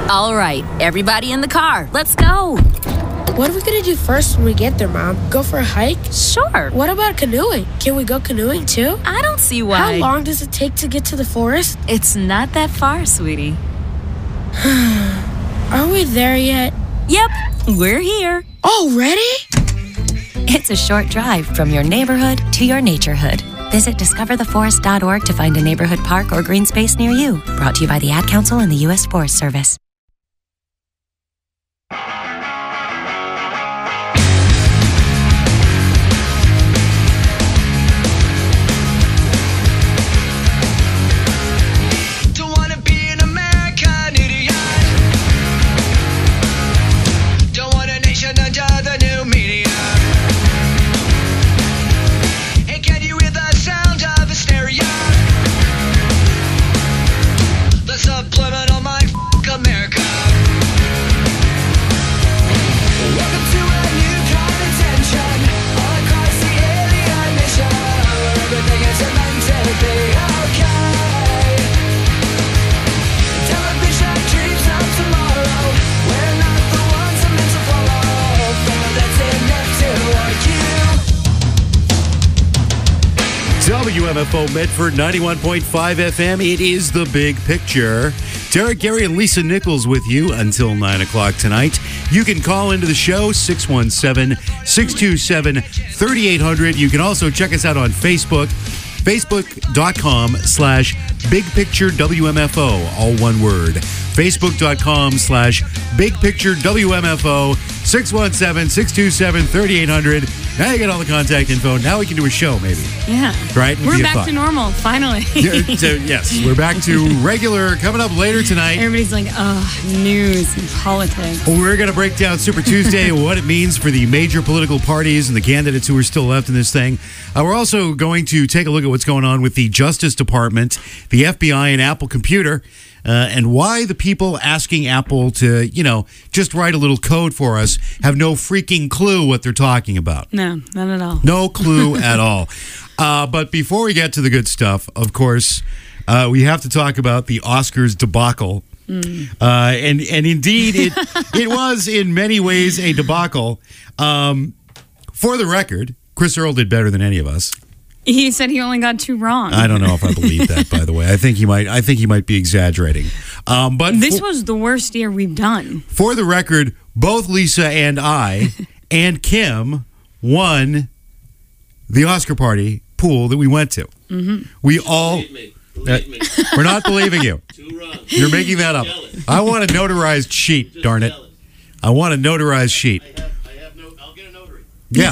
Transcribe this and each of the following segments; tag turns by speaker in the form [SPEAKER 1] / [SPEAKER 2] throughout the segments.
[SPEAKER 1] All right, everybody in the car, let's go.
[SPEAKER 2] What are we going to do first when we get there, Mom? Go for a hike?
[SPEAKER 1] Sure.
[SPEAKER 2] What about canoeing? Can we go canoeing too?
[SPEAKER 1] I don't see why.
[SPEAKER 2] How long does it take to get to the forest?
[SPEAKER 1] It's not that far, sweetie.
[SPEAKER 2] Are we there yet?
[SPEAKER 1] Yep, we're here.
[SPEAKER 2] Already?
[SPEAKER 3] It's a short drive from your neighborhood to your naturehood. Visit discovertheforest.org to find a neighborhood park or green space near you. Brought to you by the Ad Council and the U.S. Forest Service.
[SPEAKER 4] WMFO Medford 91.5 FM. It is The Big Picture. Derek, Gary, and Lisa Nichols with you until 9 o'clock tonight. You can call into the show, 617-627-3800. You can also check us out on Facebook, facebook.com/BigPictureWMFO, all one word. Facebook.com/BigPictureWMFO, 617-627-3800. Now you get all the contact info. Now we can do a show, maybe.
[SPEAKER 5] Yeah.
[SPEAKER 4] Right?
[SPEAKER 5] We're back to normal, finally.
[SPEAKER 4] Yes, we're back to regular. Coming up later tonight.
[SPEAKER 5] Everybody's like, news and politics.
[SPEAKER 4] We're going to break down Super Tuesday, what it means for the major political parties and the candidates who are still left in this thing. We're also going to take a look at what's going on with the Justice Department, the FBI, and Apple Computer. And why the people asking Apple to, just write a little code for us have no freaking clue what they're talking about.
[SPEAKER 5] No, not at all.
[SPEAKER 4] No clue at all. But before we get to the good stuff, of course, we have to talk about the Oscars debacle. And indeed, it was in many ways a debacle. For the record, Chris Earl did better than any of us.
[SPEAKER 5] He said he only got 2 wrong.
[SPEAKER 4] I don't know if I believe that, by the way. I think he might be exaggerating. But
[SPEAKER 5] this was the worst year we've done.
[SPEAKER 4] For the record, both Lisa and I and Kim won the Oscar party pool that we went to. Mm-hmm. We all... Believe me. We're not believing you.
[SPEAKER 6] 2 wrong.
[SPEAKER 4] You're making that up. I want a notarized sheet,
[SPEAKER 6] Just
[SPEAKER 4] darn it. I want a notarized sheet.
[SPEAKER 6] I'll get a notary.
[SPEAKER 4] Yeah.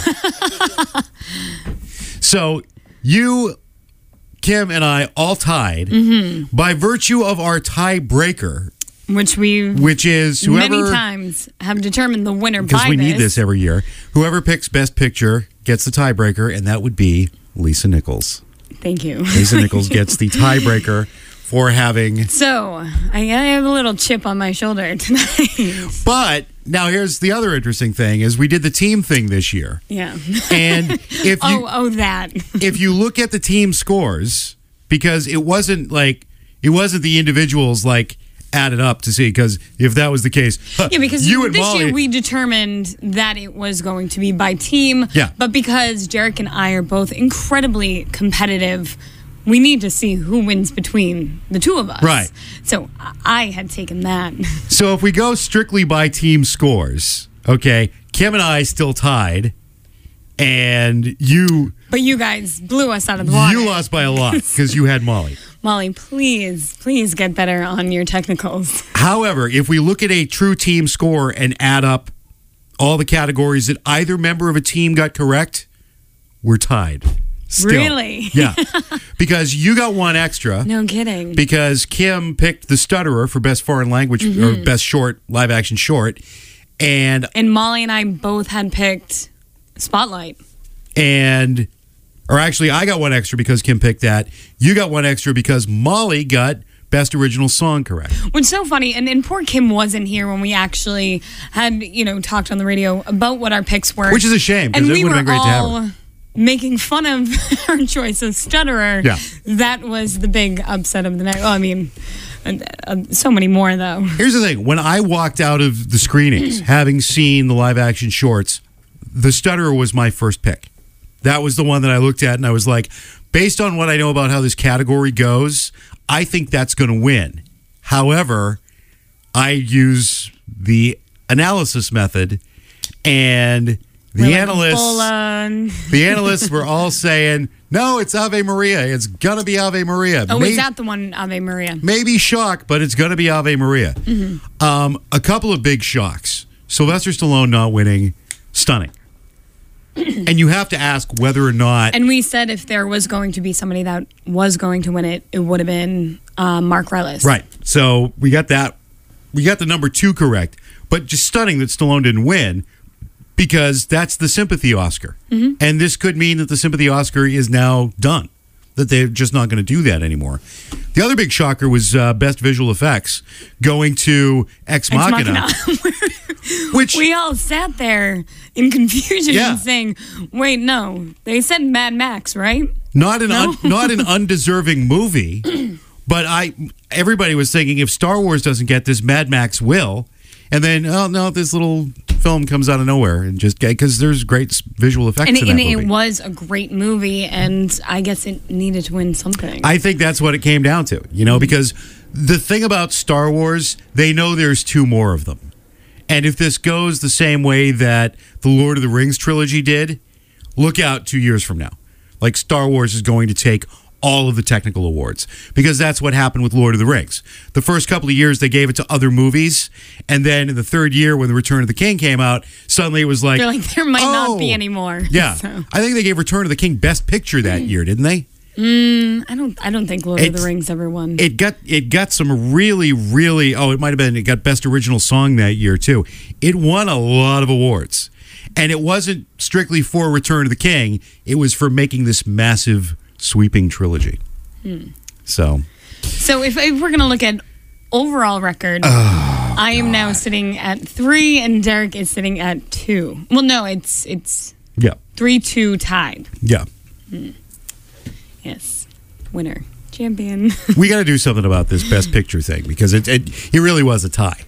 [SPEAKER 4] So... You, Kim, and I all tied by virtue of our tiebreaker, which is whoever
[SPEAKER 5] many times have determined the winner by this.
[SPEAKER 4] Because we need this every year. Whoever picks Best Picture gets the tiebreaker, and that would be Lisa Nichols.
[SPEAKER 5] Thank you.
[SPEAKER 4] Lisa Nichols gets the tiebreaker for having...
[SPEAKER 5] So, I have a little chip on my shoulder tonight.
[SPEAKER 4] But... Now, here's the other interesting thing, is we did the team thing this year.
[SPEAKER 5] Yeah.
[SPEAKER 4] And if you...
[SPEAKER 5] that.
[SPEAKER 4] If you look at the team scores, because it wasn't the individuals, added up to see, because if that was the case...
[SPEAKER 5] Yeah, because
[SPEAKER 4] you and
[SPEAKER 5] this
[SPEAKER 4] Molly,
[SPEAKER 5] year we determined that it was going to be by team.
[SPEAKER 4] Yeah.
[SPEAKER 5] But because Derek and I are both incredibly competitive... We need to see who wins between the two of us.
[SPEAKER 4] Right.
[SPEAKER 5] So I had taken that.
[SPEAKER 4] So if we go strictly by team scores, okay, Kim and I still tied, and you...
[SPEAKER 5] But you guys blew us out of the water.
[SPEAKER 4] You lost by a lot, because you had Molly.
[SPEAKER 5] Molly, please get better on your technicals.
[SPEAKER 4] However, if we look at a true team score and add up all the categories that either member of a team got correct, we're tied. Still.
[SPEAKER 5] Really?
[SPEAKER 4] Yeah. Because you got 1 extra.
[SPEAKER 5] No kidding.
[SPEAKER 4] Because Kim picked The Stutterer for Best Foreign Language or Best Short, Live Action Short. And
[SPEAKER 5] Molly and I both had picked Spotlight.
[SPEAKER 4] Or actually, I got 1 extra because Kim picked that. You got 1 extra because Molly got Best Original Song correct.
[SPEAKER 5] Which is so funny. And poor Kim wasn't here when we actually had, talked on the radio about what our picks were.
[SPEAKER 4] Which is a shame, because it would have been great to have her.
[SPEAKER 5] Making fun of her choice of Stutterer.
[SPEAKER 4] Yeah.
[SPEAKER 5] That was the big upset of the night. Well, I mean, So many more, though.
[SPEAKER 4] Here's the thing. When I walked out of the screenings, having seen the live-action shorts, The Stutterer was my first pick. That was the one that I looked at, and I was like, based on what I know about how this category goes, I think that's going to win. However, I use the analysis method, and the analysts were all saying, no, it's Ave Maria. It's going to be Ave Maria.
[SPEAKER 5] Oh, is that the one, Ave Maria?
[SPEAKER 4] Maybe shock, but it's going to be Ave Maria. A couple of big shocks. Sylvester Stallone not winning, stunning. And you have to ask whether or not...
[SPEAKER 5] And we said if there was going to be somebody that was going to win it, it would have been Mark Rylance.
[SPEAKER 4] Right. So we got that. We got the number 2 correct. But just stunning that Stallone didn't win, because that's the sympathy Oscar. And this could mean that the sympathy Oscar is now done, that they're just not going to do that anymore. The other big shocker was Best Visual Effects going to Ex Machina. Which
[SPEAKER 5] we all sat there in confusion and saying, wait, no, they said Mad Max, right?
[SPEAKER 4] Not an undeserving movie, but everybody was thinking if Star Wars doesn't get this, Mad Max will. And then, oh no, this little film comes out of nowhere, and just because there's great visual effects in that movie.
[SPEAKER 5] And it was a great movie, and I guess it needed to win something.
[SPEAKER 4] I think that's what it came down to, because the thing about Star Wars, they know there's 2 more of them. And if this goes the same way that the Lord of the Rings trilogy did, look out 2 years from now. Like, Star Wars is going to take all of the technical awards, because that's what happened with Lord of the Rings. The first couple of years they gave it to other movies, and then in the third year when the Return of the King came out, suddenly it was like,
[SPEAKER 5] they're like, there might not be any more.
[SPEAKER 4] Yeah.
[SPEAKER 5] So.
[SPEAKER 4] I think they gave Return of the King Best Picture that year, didn't they?
[SPEAKER 5] I don't think Lord of the Rings ever won.
[SPEAKER 4] It got some really, really, it might have been, it got Best Original Song that year too. It won a lot of awards. And it wasn't strictly for Return of the King, it was for making this massive sweeping trilogy. So
[SPEAKER 5] if we're going to look at overall record, I am now sitting at 3 and Derek is sitting at 2. Well, no, it's 3-2 tied.
[SPEAKER 4] Yeah.
[SPEAKER 5] Yes. Winner. Champion.
[SPEAKER 4] We got to do something about this Best Picture thing, because it really was a tie.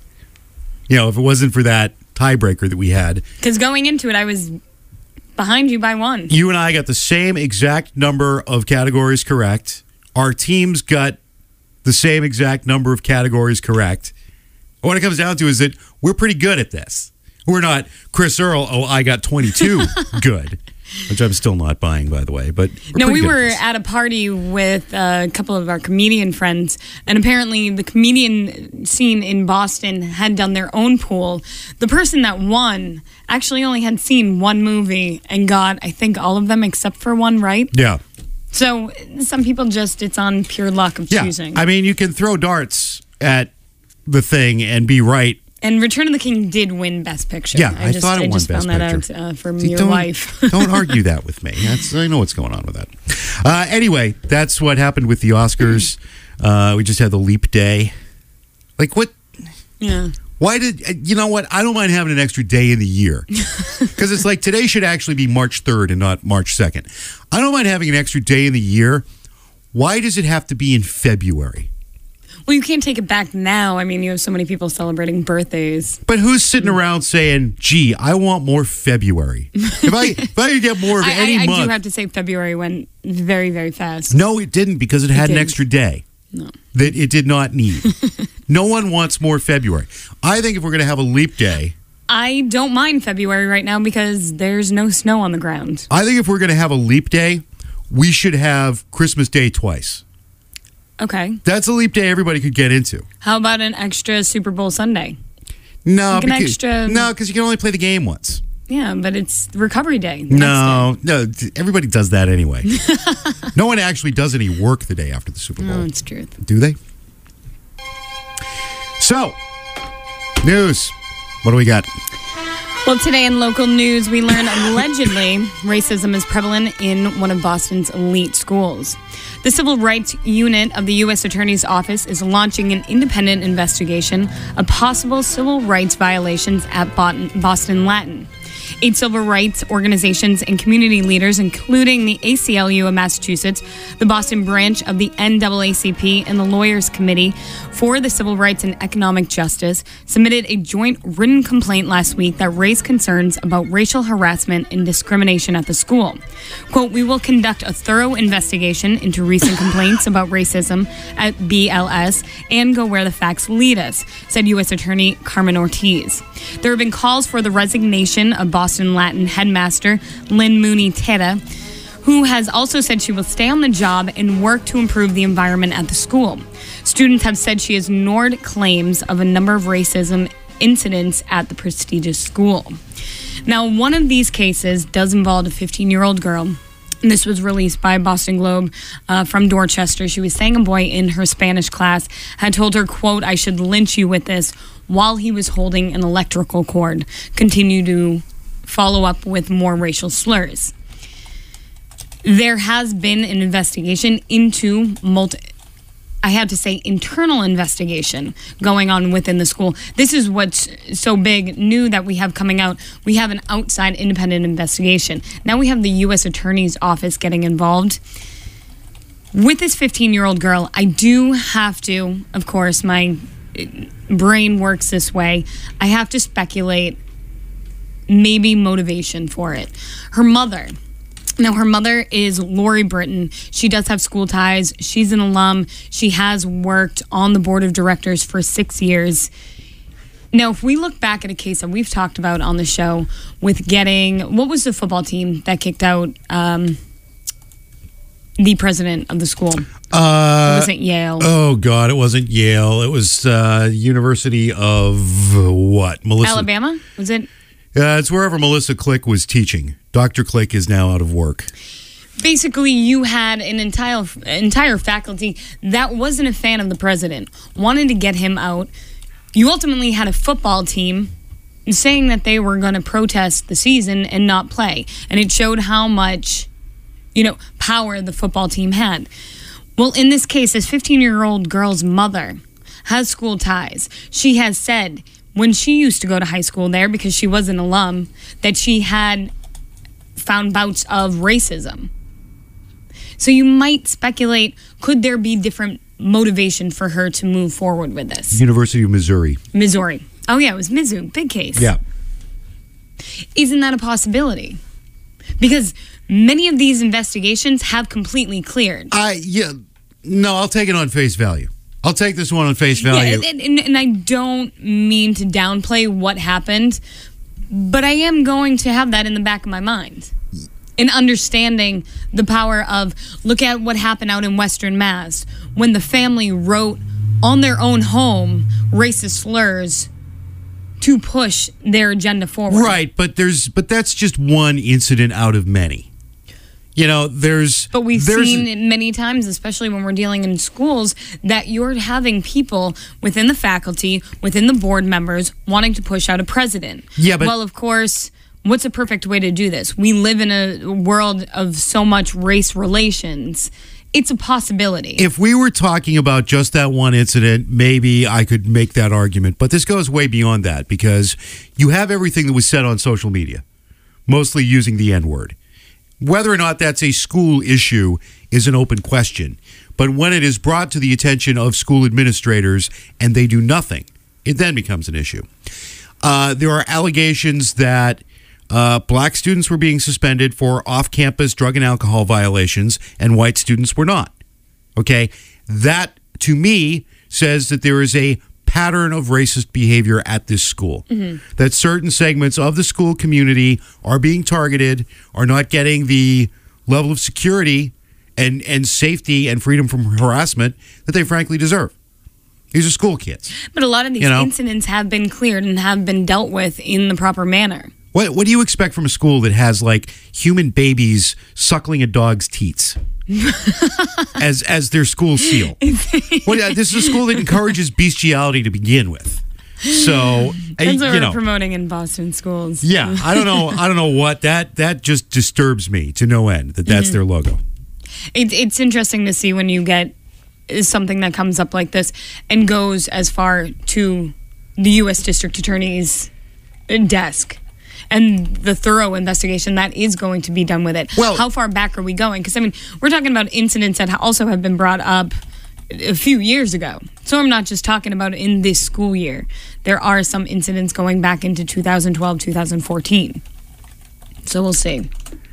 [SPEAKER 4] If it wasn't for that tiebreaker that we had.
[SPEAKER 5] Because going into it, I was behind you by 1.
[SPEAKER 4] You and I got the same exact number of categories correct. Our teams got the same exact number of categories correct. What it comes down to is that we're pretty good at this. We're not Chris Earl, I got 22 good, which I'm still not buying, by the way. But
[SPEAKER 5] we were at a party with a couple of our comedian friends, and apparently the comedian scene in Boston had done their own pool. The person that won actually only had seen 1 movie and got, I think, all of them except for 1 right.
[SPEAKER 4] Yeah.
[SPEAKER 5] So some people it's on pure luck of choosing.
[SPEAKER 4] I mean, you can throw darts at the thing and be right.
[SPEAKER 5] And Return of the King did win Best Picture.
[SPEAKER 4] Yeah, I thought it won Best Picture.
[SPEAKER 5] I just found that out from your wife.
[SPEAKER 4] Don't argue that with me. I know what's going on with that. Anyway, that's what happened with the Oscars. We just had the leap day. Like, what?
[SPEAKER 5] Yeah.
[SPEAKER 4] Why did, you know what? I don't mind having an extra day in the year. Because it's like today should actually be March 3rd and not March 2nd. I don't mind having an extra day in the year. Why does it have to be in February?
[SPEAKER 5] Well, you can't take it back now. I mean, you have so many people celebrating birthdays.
[SPEAKER 4] But who's sitting around saying, gee, I want more February? If I could get more of any month.
[SPEAKER 5] I do have to say February went very, very fast.
[SPEAKER 4] No, it didn't, because it had an extra day.
[SPEAKER 5] No.
[SPEAKER 4] That it did not need. No one wants more February. I think if we're going to have a leap day.
[SPEAKER 5] I don't mind February right now because there's no snow on the ground.
[SPEAKER 4] I think if we're going to have a leap day, we should have Christmas Day twice.
[SPEAKER 5] Okay.
[SPEAKER 4] That's a leap day everybody could get into.
[SPEAKER 5] How about an extra Super Bowl Sunday?
[SPEAKER 4] No,
[SPEAKER 5] like
[SPEAKER 4] because you can only play the game once.
[SPEAKER 5] Yeah, but it's recovery day.
[SPEAKER 4] No, everybody does that anyway. No one actually does any work the day after the Super Bowl.
[SPEAKER 5] No, it's true.
[SPEAKER 4] Do they? So, news. What do we got?
[SPEAKER 5] Well, today in local news, we learn allegedly racism is prevalent in one of Boston's elite schools. The Civil Rights Unit of the U.S. Attorney's Office is launching an independent investigation of possible civil rights violations at Boston Latin. 8 civil rights organizations and community leaders, including the ACLU of Massachusetts, the Boston branch of the NAACP, and the Lawyers Committee for the Civil Rights and Economic Justice submitted a joint written complaint last week that raised concerns about racial harassment and discrimination at the school. Quote, "We will conduct a thorough investigation into recent complaints about racism at BLS and go where the facts lead us," said U.S. Attorney Carmen Ortiz. There have been calls for the resignation of Boston Latin headmaster Lynn Mooney Teta, who has also said she will stay on the job and work to improve the environment at the school. Students have said she has ignored claims of a number of racism incidents at the prestigious school. Now, one of these cases does involve a 15-year-old girl. And this was released by Boston Globe from Dorchester. She was saying a boy in her Spanish class had told her, quote, "I should lynch you with this," while he was holding an electrical cord. Continue to follow up with more racial slurs. There has been an investigation into internal investigation going on within the school. This is what's so big, new that we have coming out. We have an outside independent investigation. Now we have the U.S. Attorney's Office getting involved. With this 15-year-old girl, I do have to, of course, my brain works this way, I have to speculate maybe motivation for it. Her mother is Lori Britton. She does have school ties. She's an alum. She has worked on the board of directors for 6 years. Now, if we look back at a case that we've talked about on the show with what was the football team that kicked out the president of the school? It wasn't Yale.
[SPEAKER 4] Oh, God, it wasn't Yale. It was University of what?
[SPEAKER 5] Alabama? Was it?
[SPEAKER 4] It's wherever Melissa Click was teaching. Dr. Click is now out of work.
[SPEAKER 5] Basically, you had an entire faculty that wasn't a fan of the president, wanted to get him out. You ultimately had a football team saying that they were going to protest the season and not play. And it showed how much, power the football team had. Well, in this case, this 15-year-old girl's mother has school ties. She has said when she used to go to high school there, because she was an alum, that she had found bouts of racism. So you might speculate, could there be different motivation for her to move forward with this?
[SPEAKER 4] University of Missouri.
[SPEAKER 5] Oh, yeah, it was Mizzou. Big case.
[SPEAKER 4] Yeah.
[SPEAKER 5] Isn't that a possibility? Because many of these investigations have completely cleared.
[SPEAKER 4] No, I'll take it on face value. I'll take this one on face value.
[SPEAKER 5] Yeah, and I don't mean to downplay what happened, but I am going to have that in the back of my mind. In understanding the power of, look at what happened out in Western Mass when the family wrote on their own home racist slurs to push their agenda forward.
[SPEAKER 4] Right, but that's just one incident out of many. But
[SPEAKER 5] we've seen it many times, especially when we're dealing in schools, that you're having people within the faculty, within the board members, wanting to push out a president.
[SPEAKER 4] Yeah, but
[SPEAKER 5] well, of course, what's a perfect way to do this? We live in a world of so much race relations. It's a possibility.
[SPEAKER 4] If we were talking about just that one incident, maybe I could make that argument. But this goes way beyond that, because you have everything that was said on social media, mostly using the N-word. Whether or not that's a school issue is an open question. But when it is brought to the attention of school administrators and they do nothing, it then becomes an issue. There are allegations that black students were being suspended for off-campus drug and alcohol violations, and white students were not. Okay? That, to me, says that there is a pattern of racist behavior at this school. Mm-hmm. That certain segments of the school community are being targeted, are not getting the level of security and safety and freedom from harassment that they frankly deserve. These are school kids.
[SPEAKER 5] But a lot of these incidents have been cleared and have been dealt with in the proper manner.
[SPEAKER 4] What do you expect from a school that has human babies suckling a dog's teats as their school seal? This is a school that encourages bestiality to begin with. So
[SPEAKER 5] that's what we're promoting in Boston schools.
[SPEAKER 4] Yeah, I don't know what that just disturbs me to no end. That's their logo.
[SPEAKER 5] It's interesting to see when you get something that comes up like this and goes as far to the U.S. District Attorney's desk. And the thorough investigation that is going to be done with it.
[SPEAKER 4] Well,
[SPEAKER 5] how far back are we going? Because, we're talking about incidents that also have been brought up a few years ago. So I'm not just talking about in this school year. There are some incidents going back into 2012, 2014. So we'll see.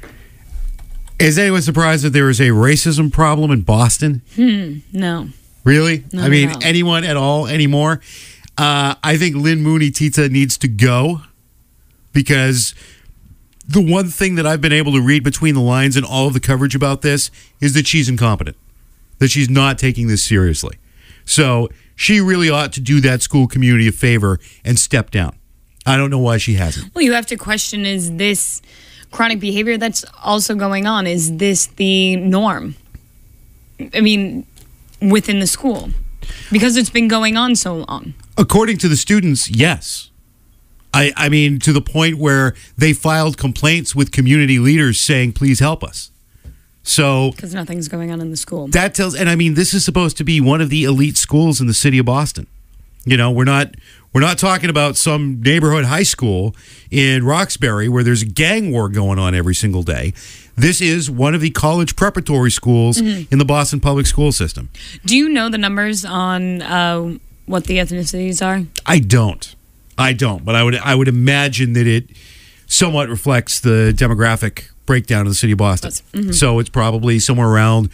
[SPEAKER 4] Is anyone surprised that there is a racism problem in Boston?
[SPEAKER 5] No.
[SPEAKER 4] Really?
[SPEAKER 5] Not
[SPEAKER 4] I mean,
[SPEAKER 5] at all.
[SPEAKER 4] anyone at all anymore? I think Lynn Mooney Tita needs to go because the one thing that I've been able to read between the lines in all of the coverage about this is that she's incompetent, that she's not taking this seriously. So she really ought to do that school community a favor and step down. I don't know why she hasn't.
[SPEAKER 5] Well, you have to question, is this chronic behavior that's also going on, is this the norm? I mean, within the school, because it's been going on so long.
[SPEAKER 4] According to the students, yes. I mean, to the point where they filed complaints with community leaders saying, please help us. So
[SPEAKER 5] Because nothing's going on in the school.
[SPEAKER 4] that tells, and I mean, this is supposed to be one of the elite schools in the city of Boston. You know, we're not talking about some neighborhood high school in Roxbury where there's a gang war going on every single day. This is one of the college preparatory schools in the Boston public school system.
[SPEAKER 5] Do you know the numbers on what the ethnicities are?
[SPEAKER 4] I don't, but I would imagine that it somewhat reflects the demographic breakdown of the city of Boston. So it's probably somewhere around,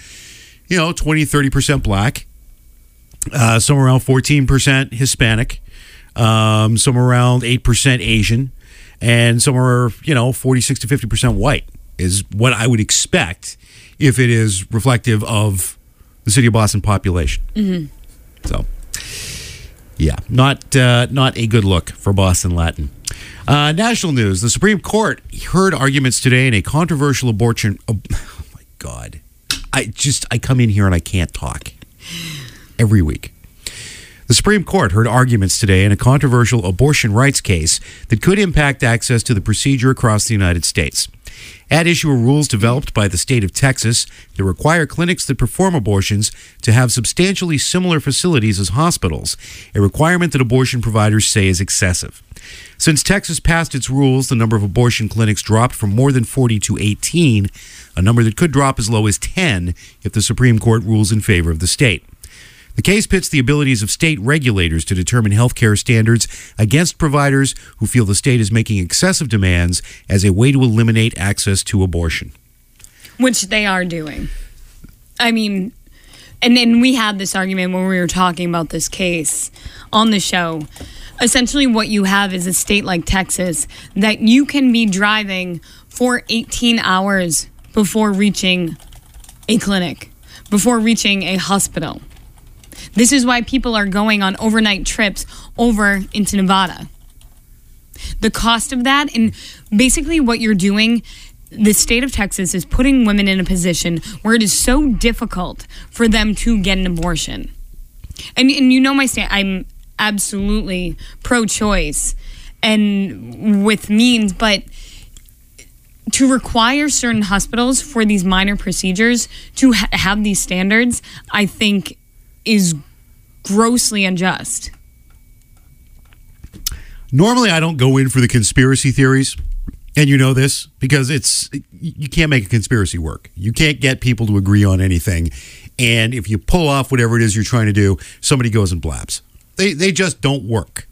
[SPEAKER 4] 20-30% black, somewhere around 14% Hispanic, somewhere around 8% Asian, and somewhere 46 to 50% white is what I would expect if it is reflective of the city of Boston population. So. Yeah, not a good look for Boston Latin. National news. The Supreme Court heard arguments today in a controversial abortion. Oh my God. I come in here and I can't talk every week. The Supreme Court heard arguments today in a controversial abortion rights case that could impact access to the procedure across the United States. At issue are rules developed by the state of Texas that require clinics that perform abortions to have substantially similar facilities as hospitals, a requirement that abortion providers say is excessive. Since Texas passed its rules, the number of abortion clinics dropped from more than 40 to 18, a number that could drop as low as 10 if the Supreme Court rules in favor of the state. The case pits the abilities of state regulators to determine healthcare standards against providers who feel the state is making excessive demands as a way to eliminate access to abortion.
[SPEAKER 5] Which they are doing. I mean, and we had this argument when we were talking about this case on the show. Essentially what you have is a state like Texas that you can be driving for 18 hours before reaching a clinic, before reaching a hospital. This is why people are going on overnight trips over into Nevada. The cost of that, and basically what you're doing, the state of Texas is putting women in a position where it is so difficult for them to get an abortion. And you know my stand, I'm absolutely pro-choice and with means, but to require certain hospitals for these minor procedures to have these standards, I think is grossly unjust.
[SPEAKER 4] Normally, I don't go in for the conspiracy theories, and you know this, because you can't make a conspiracy work. You can't get people to agree on anything, and if you pull off whatever it is you're trying to do, somebody goes and blabs. They just don't work.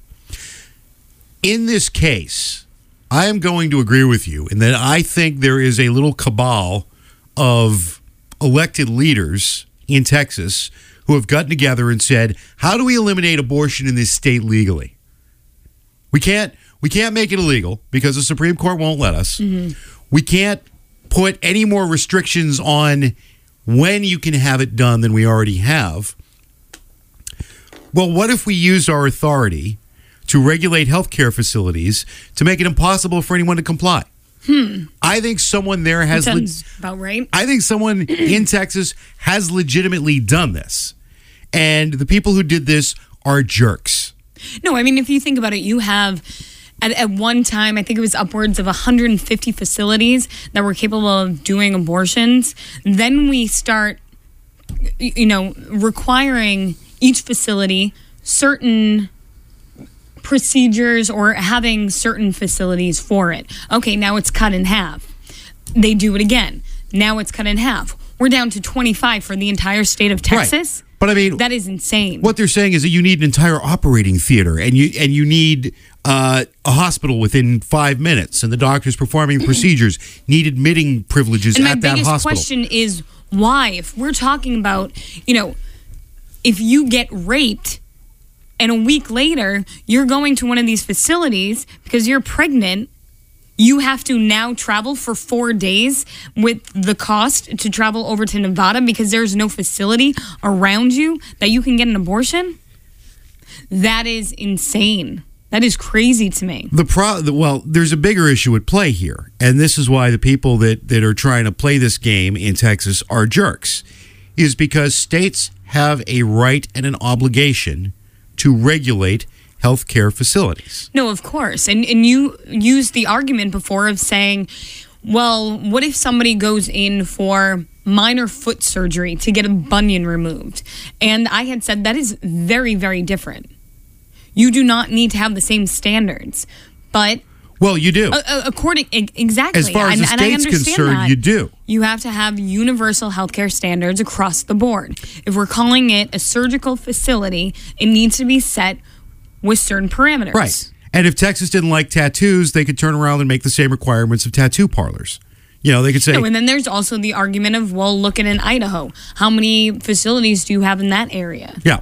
[SPEAKER 4] In this case, I am going to agree with you in that I think there is a little cabal of elected leaders in Texas who have gotten together and said, how do we eliminate abortion in this state legally? We can't make it illegal because the Supreme Court won't let us. We can't put any more restrictions on when you can have it done than we already have. Well, what if we used our authority to regulate healthcare facilities to make it impossible for anyone to comply? I think someone there has...
[SPEAKER 5] Sounds about right.
[SPEAKER 4] I think someone in Texas has legitimately done this. And the people who did this are jerks.
[SPEAKER 5] No, I mean, if you think about it, you have, at one time, I think it was upwards of 150 facilities that were capable of doing abortions. Then we start, requiring each facility certain procedures or having certain facilities for it. Okay, now it's cut in half. They do it again. Now it's cut in half. We're down to 25 for the entire state of Texas.
[SPEAKER 4] Right. But I mean,
[SPEAKER 5] That is insane.
[SPEAKER 4] what they're saying is that you need an entire operating theater, and you need a hospital within 5 minutes, and the doctors performing procedures need admitting privileges
[SPEAKER 5] And my
[SPEAKER 4] at that
[SPEAKER 5] biggest
[SPEAKER 4] hospital.
[SPEAKER 5] question is why? If we're talking about, if you get raped and a week later you're going to one of these facilities because you're pregnant, you have to now travel for 4 days with the cost to travel over to Nevada because there's no facility around you that you can get an abortion? That is insane. That is crazy to me.
[SPEAKER 4] Well, there's a bigger issue at play here, and this is why the people that are trying to play this game in Texas are jerks, is because states have a right and an obligation to regulate healthcare facilities.
[SPEAKER 5] No, of course. And you used the argument before of saying, well, what if somebody goes in for minor foot surgery to get a bunion removed? And I had said that is very, very different. You do not need to have the same standards. But
[SPEAKER 4] Well, you do.
[SPEAKER 5] Exactly.
[SPEAKER 4] As far as the
[SPEAKER 5] And I
[SPEAKER 4] state's
[SPEAKER 5] understand
[SPEAKER 4] concerned,
[SPEAKER 5] that.
[SPEAKER 4] you do.
[SPEAKER 5] You have to have universal healthcare standards across the board. If we're calling it a surgical facility, it needs to be set with certain parameters.
[SPEAKER 4] Right. And if Texas didn't like tattoos, they could turn around and make the same requirements of tattoo parlors. They could say...
[SPEAKER 5] No, and then there's also the argument of, well, look at in Idaho. How many facilities do you have in that area?
[SPEAKER 4] Yeah.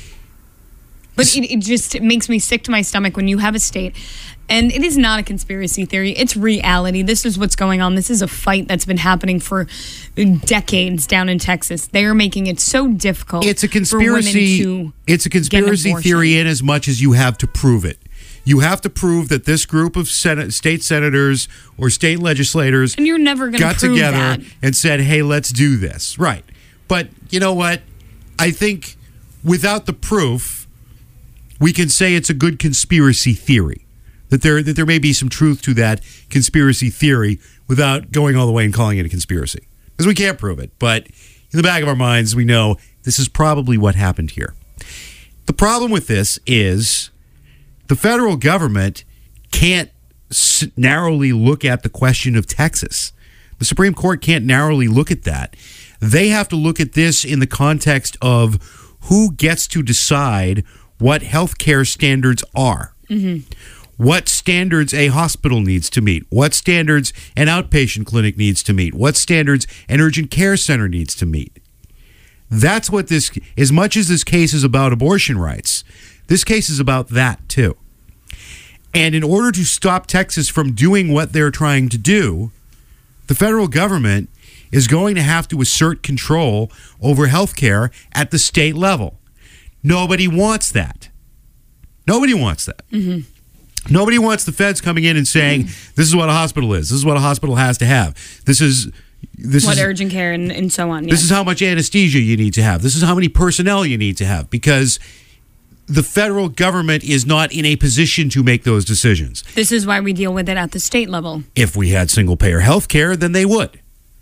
[SPEAKER 5] But it makes me sick to my stomach when you have a state, and it is not a conspiracy theory. It's reality. This is what's going on. This is a fight that's been happening for decades down in Texas. They are making it so difficult.
[SPEAKER 4] It's a conspiracy.
[SPEAKER 5] For women to
[SPEAKER 4] It's a conspiracy
[SPEAKER 5] get an
[SPEAKER 4] theory in as much as you have to prove it. You have to prove that this group of state senators or state legislators
[SPEAKER 5] And you're never going to
[SPEAKER 4] got
[SPEAKER 5] prove
[SPEAKER 4] together
[SPEAKER 5] that.
[SPEAKER 4] and said, "Hey, let's do this." Right. But you know what? I think without the proof, we can say it's a good conspiracy theory. That there may be some truth to that conspiracy theory without going all the way and calling it a conspiracy. Because we can't prove it. But in the back of our minds, we know this is probably what happened here. The problem with this is the federal government can't narrowly look at the question of Texas. The Supreme Court can't narrowly look at that. They have to look at this in the context of who gets to decide what healthcare standards are. Mm-hmm. What standards a hospital needs to meet, what standards an outpatient clinic needs to meet, what standards an urgent care center needs to meet. That's what this, as much as this case is about abortion rights, this case is about that too. And in order to stop Texas from doing what they're trying to do, the federal government is going to have to assert control over healthcare at the state level. Nobody wants that. Nobody wants that. Mm-hmm. Nobody wants the feds coming in and saying, this is what a hospital is. This is what a hospital has to have. This is
[SPEAKER 5] urgent care and so on.
[SPEAKER 4] This is how much anesthesia you need to have. This is how many personnel you need to have, because the federal government is not in a position to make those decisions.
[SPEAKER 5] This is why we deal with it at the state level.
[SPEAKER 4] If we had single-payer health care, then they would.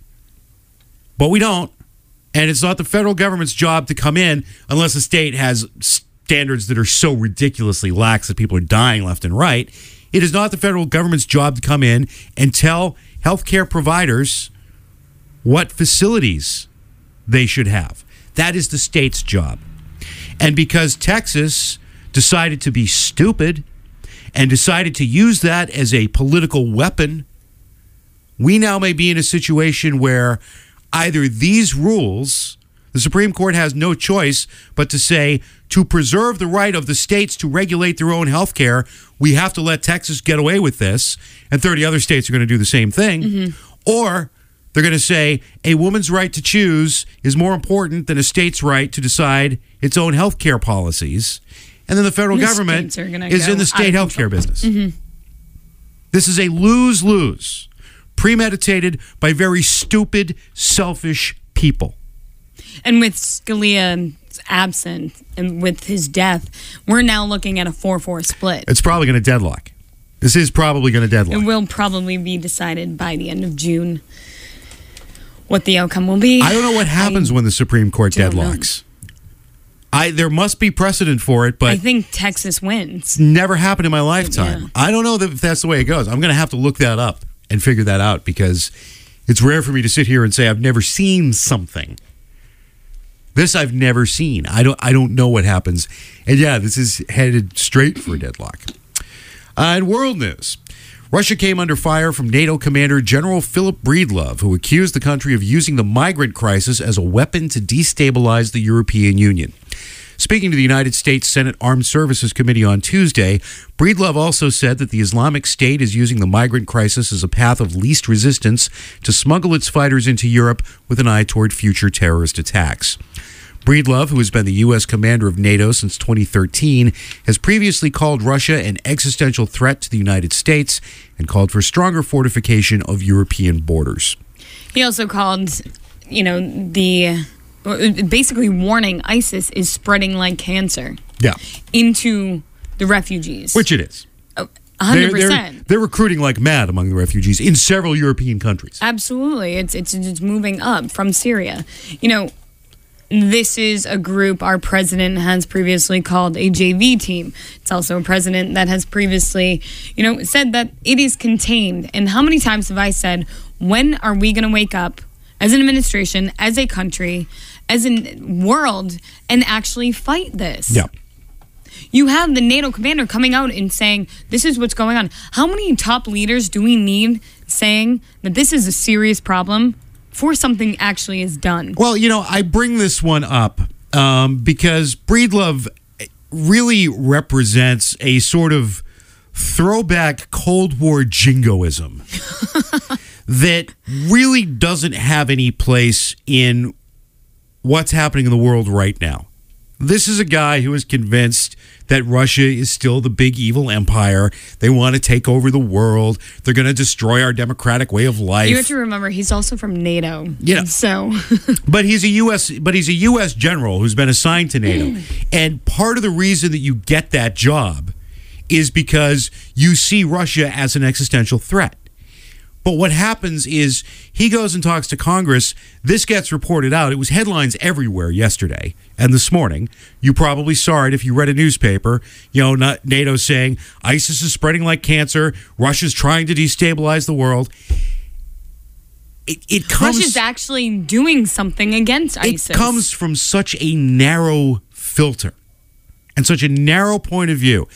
[SPEAKER 4] But we don't. And it's not the federal government's job to come in unless the state has standards that are so ridiculously lax that people are dying left and right. It is not the federal government's job to come in and tell healthcare providers what facilities they should have. That is the state's job. And because Texas decided to be stupid and decided to use that as a political weapon, we now may be in a situation where either these rules, the Supreme Court has no choice but to say, to preserve the right of the states to regulate their own health care, we have to let Texas get away with this, and 30 other states are going to do the same thing. Mm-hmm. Or they're going to say a woman's right to choose is more important than a state's right to decide its own health care policies. And then the federal government is in the state health care business. Mm-hmm. This is a lose-lose, premeditated by very stupid, selfish people.
[SPEAKER 5] And with Scalia's absence and with his death, we're now looking at a 4-4 split.
[SPEAKER 4] It's probably going to deadlock. This is probably going to deadlock.
[SPEAKER 5] It will probably be decided by the end of June what the outcome will be.
[SPEAKER 4] I don't know what happens when the Supreme Court deadlocks. There must be precedent for it, but
[SPEAKER 5] I think Texas wins.
[SPEAKER 4] Never happened in my lifetime.
[SPEAKER 5] Yeah.
[SPEAKER 4] I don't know if that's the way it goes. I'm going to have to look that up and figure that out, because it's rare for me to sit here and say I've never seen something This I've never seen. I don't know what happens. And yeah, this is headed straight for a deadlock. In world news, Russia came under fire from NATO Commander General Philip Breedlove, who accused the country of using the migrant crisis as a weapon to destabilize the European Union. Speaking to the United States Senate Armed Services Committee on Tuesday, Breedlove also said that the Islamic State is using the migrant crisis as a path of least resistance to smuggle its fighters into Europe with an eye toward future terrorist attacks. Breedlove, who has been the U.S. commander of NATO since 2013, has previously called Russia an existential threat to the United States and called for stronger fortification of European borders.
[SPEAKER 5] He also called, basically warning ISIS is spreading like cancer into the refugees.
[SPEAKER 4] Which it is.
[SPEAKER 5] 100%.
[SPEAKER 4] They're recruiting like mad among the refugees in several European countries.
[SPEAKER 5] Absolutely. It's moving up from Syria. This is a group our president has previously called a JV team. It's also a president that has previously, said that it is contained. And how many times have I said, when are we going to wake up as an administration, as a country, as a world, and actually fight this?
[SPEAKER 4] Yeah.
[SPEAKER 5] You have the NATO commander coming out and saying, this is what's going on. How many top leaders do we need saying that this is a serious problem before something actually is done?
[SPEAKER 4] Well, I bring this one up because Breedlove really represents a sort of throwback Cold War jingoism that really doesn't have any place in what's happening in the world right now. This is a guy who is convinced that Russia is still the big evil empire. They want to take over the world. They're going to destroy our democratic way of life.
[SPEAKER 5] You have to remember, he's also from NATO.
[SPEAKER 4] Yeah.
[SPEAKER 5] So,
[SPEAKER 4] but he's a U.S. general who's been assigned to NATO, and part of the reason that you get that job is because you see Russia as an existential threat. But what happens is he goes and talks to Congress. This gets reported out. It was headlines everywhere yesterday and this morning. You probably saw it if you read a newspaper. NATO saying ISIS is spreading like cancer. Russia's trying to destabilize the world.
[SPEAKER 5] Russia's actually doing something against ISIS.
[SPEAKER 4] It comes from such a narrow filter and such a narrow point of view.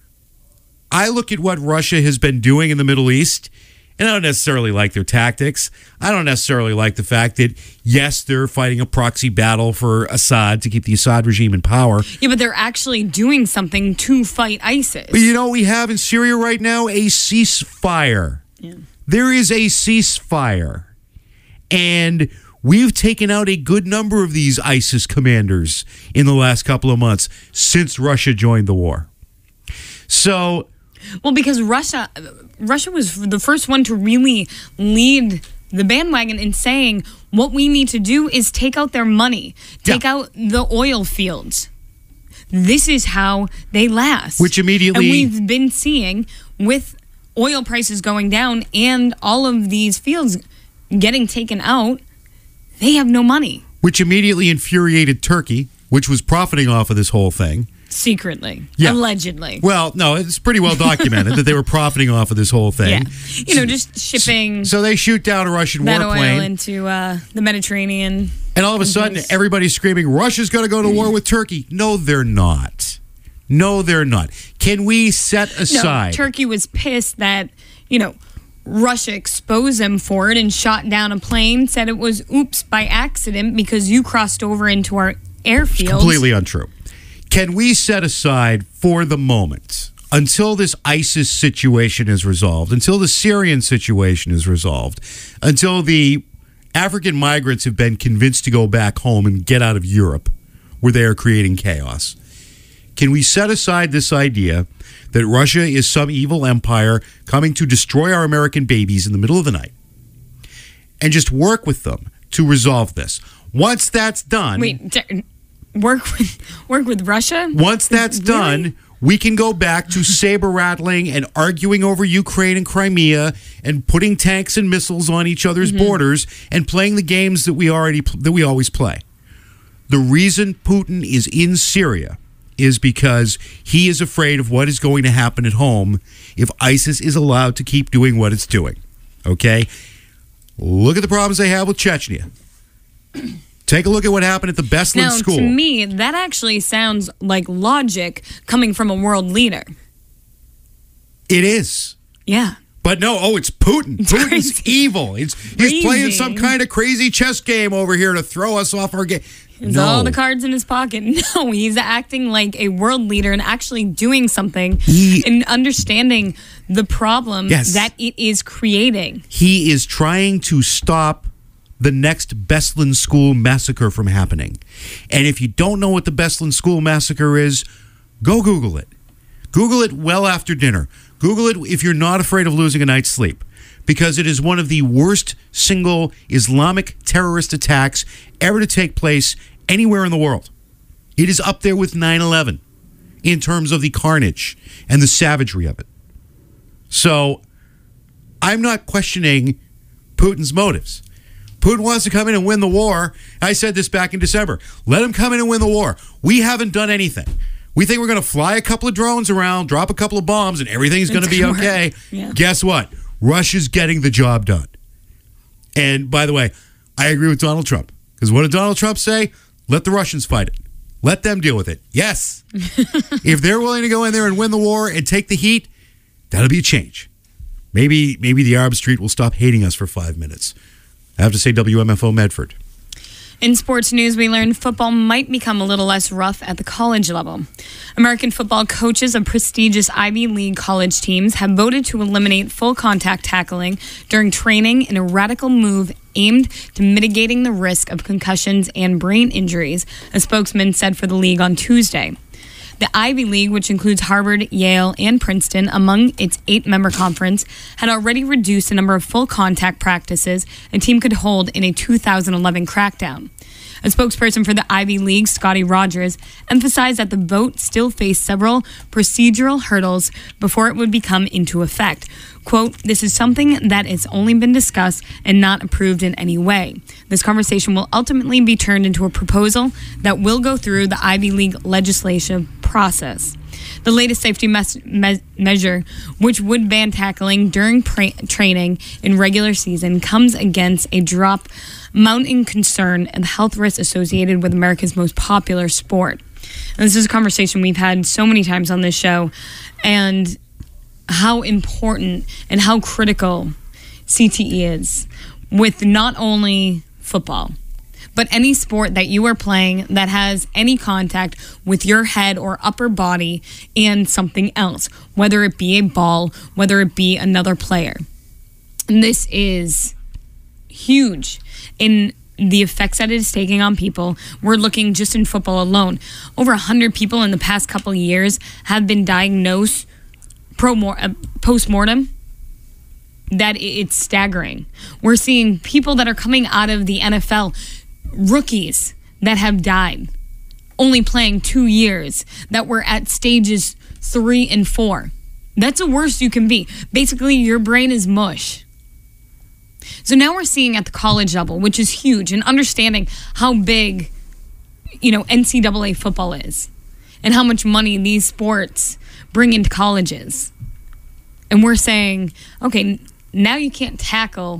[SPEAKER 4] I look at what Russia has been doing in the Middle East, and I don't necessarily like their tactics. I don't necessarily like the fact that, yes, they're fighting a proxy battle for Assad to keep the Assad regime in power.
[SPEAKER 5] Yeah, but they're actually doing something to fight ISIS.
[SPEAKER 4] But you know what we have in Syria right now? A ceasefire. Yeah. There is a ceasefire. And we've taken out a good number of these ISIS commanders in the last couple of months since Russia joined the war. So...
[SPEAKER 5] Well, because Russia was the first one to really lead the bandwagon in saying what we need to do is take out their money, take out the oil fields. This is how they last.
[SPEAKER 4] Which immediately...
[SPEAKER 5] And we've been seeing with oil prices going down and all of these fields getting taken out, they have no money.
[SPEAKER 4] Which immediately infuriated Turkey, which was profiting off of this whole thing.
[SPEAKER 5] Secretly.
[SPEAKER 4] Yeah.
[SPEAKER 5] Allegedly.
[SPEAKER 4] Well, no, it's pretty well documented that they were profiting off of this whole thing.
[SPEAKER 5] Yeah. Just shipping...
[SPEAKER 4] So they shoot down a Russian
[SPEAKER 5] that
[SPEAKER 4] warplane.
[SPEAKER 5] oil into the Mediterranean.
[SPEAKER 4] And all of a sudden, everybody's screaming, Russia's going to go to war with Turkey. No, they're not. No, they're not. Can we set aside...
[SPEAKER 5] No, Turkey was pissed that, Russia exposed them for it and shot down a plane, said it was oops by accident because you crossed over into our airfields.
[SPEAKER 4] It's completely untrue. Can we set aside for the moment, until this ISIS situation is resolved, until the Syrian situation is resolved, until the African migrants have been convinced to go back home and get out of Europe, where they are creating chaos, can we set aside this idea that Russia is some evil empire coming to destroy our American babies in the middle of the night and just work with them to resolve this? Once that's done...
[SPEAKER 5] Work with Russia?
[SPEAKER 4] Once that's done, we can go back to saber rattling and arguing over Ukraine and Crimea and putting tanks and missiles on each other's borders and playing the games that we always play. The reason Putin is in Syria is because he is afraid of what is going to happen at home if ISIS is allowed to keep doing what it's doing. Okay? Look at the problems they have with Chechnya. Take a look at what happened at the Bestland
[SPEAKER 5] Now,
[SPEAKER 4] School.
[SPEAKER 5] to me, that actually sounds like logic coming from a world leader.
[SPEAKER 4] It is.
[SPEAKER 5] Yeah.
[SPEAKER 4] But no, it's Putin. Putin's
[SPEAKER 5] crazy.
[SPEAKER 4] evil. He's playing some kind of crazy chess game over here to throw us off our game.
[SPEAKER 5] Has all the cards in his pocket. No, he's acting like a world leader and actually doing something and understanding the problem that it is creating.
[SPEAKER 4] He is trying to stop the next Bestland School massacre from happening. And if you don't know what the Bestland School massacre is, go Google it. Google it well after dinner. Google it if you're not afraid of losing a night's sleep, because it is one of the worst single Islamic terrorist attacks ever to take place anywhere in the world. It is up there with 9/11 in terms of the carnage and the savagery of it. So I'm not questioning Putin's motives. Putin wants to come in and win the war. I said this back in December. Let him come in and win the war. We haven't done anything. We think we're going to fly a couple of drones around, drop a couple of bombs, and everything's going to be okay.
[SPEAKER 5] Yeah.
[SPEAKER 4] Guess what? Russia's getting the job done. And by the way, I agree with Donald Trump. Because what did Donald Trump say? Let the Russians fight it. Let them deal with it. Yes. If they're willing to go in there and win the war and take the heat, that'll be a change. Maybe the Arab Street will stop hating us for 5 minutes. I have to say WMFO Medford.
[SPEAKER 5] In sports news, we learned football might become a little less rough at the college level. American football coaches of prestigious Ivy League college teams have voted to eliminate full contact tackling during training in a radical move aimed to mitigating the risk of concussions and brain injuries, a spokesman said for the league on Tuesday. The Ivy League, which includes Harvard, Yale, and Princeton among its 8-member conference, had already reduced the number of full contact practices a team could hold in a 2011 crackdown. A spokesperson for the Ivy League, Scotty Rogers, emphasized that the vote still faced several procedural hurdles before it would become into effect. Quote, "This is something that has only been discussed and not approved in any way. This conversation will ultimately be turned into a proposal that will go through the Ivy League legislative process." The latest safety measure, which would ban tackling during training in regular season, comes against a mounting concern and the health risks associated with America's most popular sport. And this is a conversation we've had so many times on this show, and how important and how critical CTE is with not only football, but any sport that you are playing that has any contact with your head or upper body and something else, whether it be a ball, whether it be another player. And this is huge in the effects that it is taking on people. We're looking just in football alone. Over 100 people in the past couple of years have been diagnosed post-mortem. That it's staggering. We're seeing people that are coming out of the NFL, rookies that have died, only playing 2 years, that were at stages 3 and 4. That's the worst you can be. Basically, your brain is mush. So now we're seeing at the college level, which is huge, and understanding how big, NCAA football is and how much money these sports bring into colleges. And we're saying, okay, now you can't tackle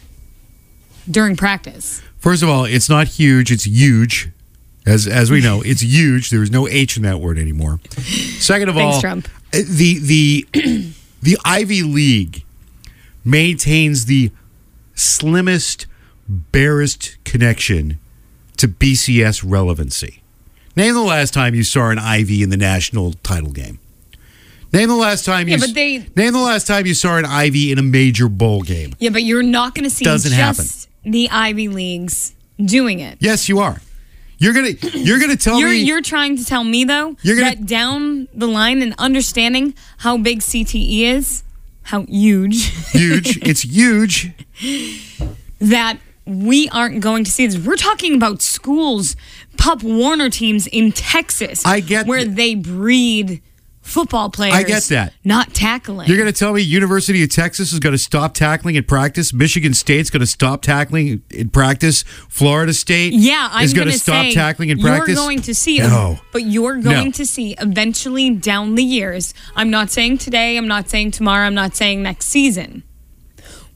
[SPEAKER 5] during practice.
[SPEAKER 4] First of all, it's not huge, it's huge. As we know, it's huge. There is no H in that word anymore. Second of all,
[SPEAKER 5] Trump.
[SPEAKER 4] The Ivy League maintains the slimmest, barest connection to BCS relevancy. Name the last time you saw an Ivy in the national title game. Name the last time name the last time you saw an Ivy in a major bowl game.
[SPEAKER 5] Yeah, but you're not going to see
[SPEAKER 4] happen.
[SPEAKER 5] The Ivy Leagues doing it.
[SPEAKER 4] Yes, you are. You're gonna tell me.
[SPEAKER 5] You're trying to tell me though that down the line and understanding how big CTE is, how huge.
[SPEAKER 4] It's huge.
[SPEAKER 5] That we aren't going to see this. We're talking about schools, Pop Warner teams in Texas.
[SPEAKER 4] I get
[SPEAKER 5] where they breed football players.
[SPEAKER 4] I get that.
[SPEAKER 5] Not tackling.
[SPEAKER 4] You're going to tell me University of Texas is going to stop tackling in practice? Michigan State's going to stop tackling in practice? Florida State is going to stop tackling in practice?
[SPEAKER 5] You're going to see but you're going to see eventually down the years. I'm not saying today, I'm not saying tomorrow, I'm not saying next season.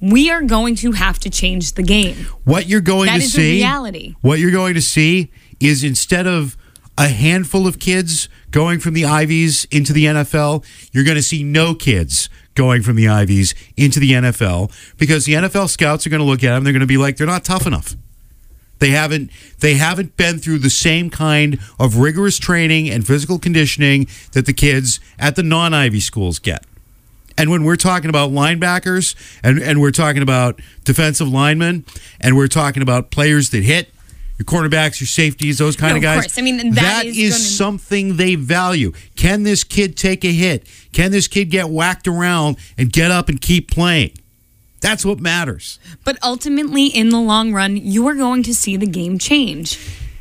[SPEAKER 5] we are going to have to change the game.
[SPEAKER 4] What you're going
[SPEAKER 5] That
[SPEAKER 4] to
[SPEAKER 5] is
[SPEAKER 4] see,
[SPEAKER 5] a reality.
[SPEAKER 4] What you're going to see is instead of a handful of kids going from the Ivies into the NFL, you're going to see no kids going from the Ivies into the NFL because the NFL scouts are going to look at them. They're going to be like, they're not tough enough. They haven't been through the same kind of rigorous training and physical conditioning that the kids at the non-Ivy schools get. And when we're talking about linebackers and we're talking about defensive linemen and we're talking about players that hit, your cornerbacks, your safeties, those kind of guys.
[SPEAKER 5] Of course. I mean,
[SPEAKER 4] that is something they value. Can this kid take a hit? Can this kid get whacked around and get up and keep playing? That's what matters.
[SPEAKER 5] But ultimately, in the long run, you are going to see the game change.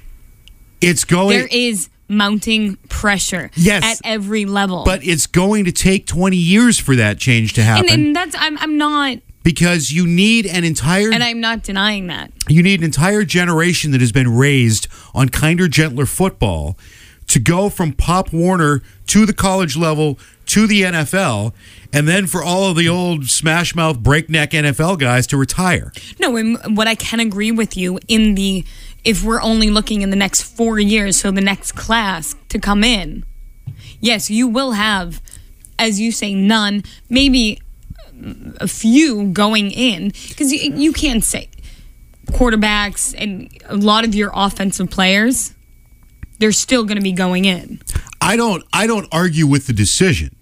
[SPEAKER 5] There is mounting pressure at every level.
[SPEAKER 4] But it's going to take 20 years for that change to happen.
[SPEAKER 5] And that's I'm not,
[SPEAKER 4] because you need an entire,
[SPEAKER 5] and I'm not denying that.
[SPEAKER 4] You need an entire generation that has been raised on kinder, gentler football to go from Pop Warner to the college level to the NFL, and then for all of the old smash mouth breakneck NFL guys to retire.
[SPEAKER 5] No, and what I can agree with you if we're only looking in the next 4 years, so the next class to come in, yes, you will have, as you say, none, maybe a few going in, because you can't say quarterbacks and a lot of your offensive players, they're still going to be going in.
[SPEAKER 4] I don't argue with the decision.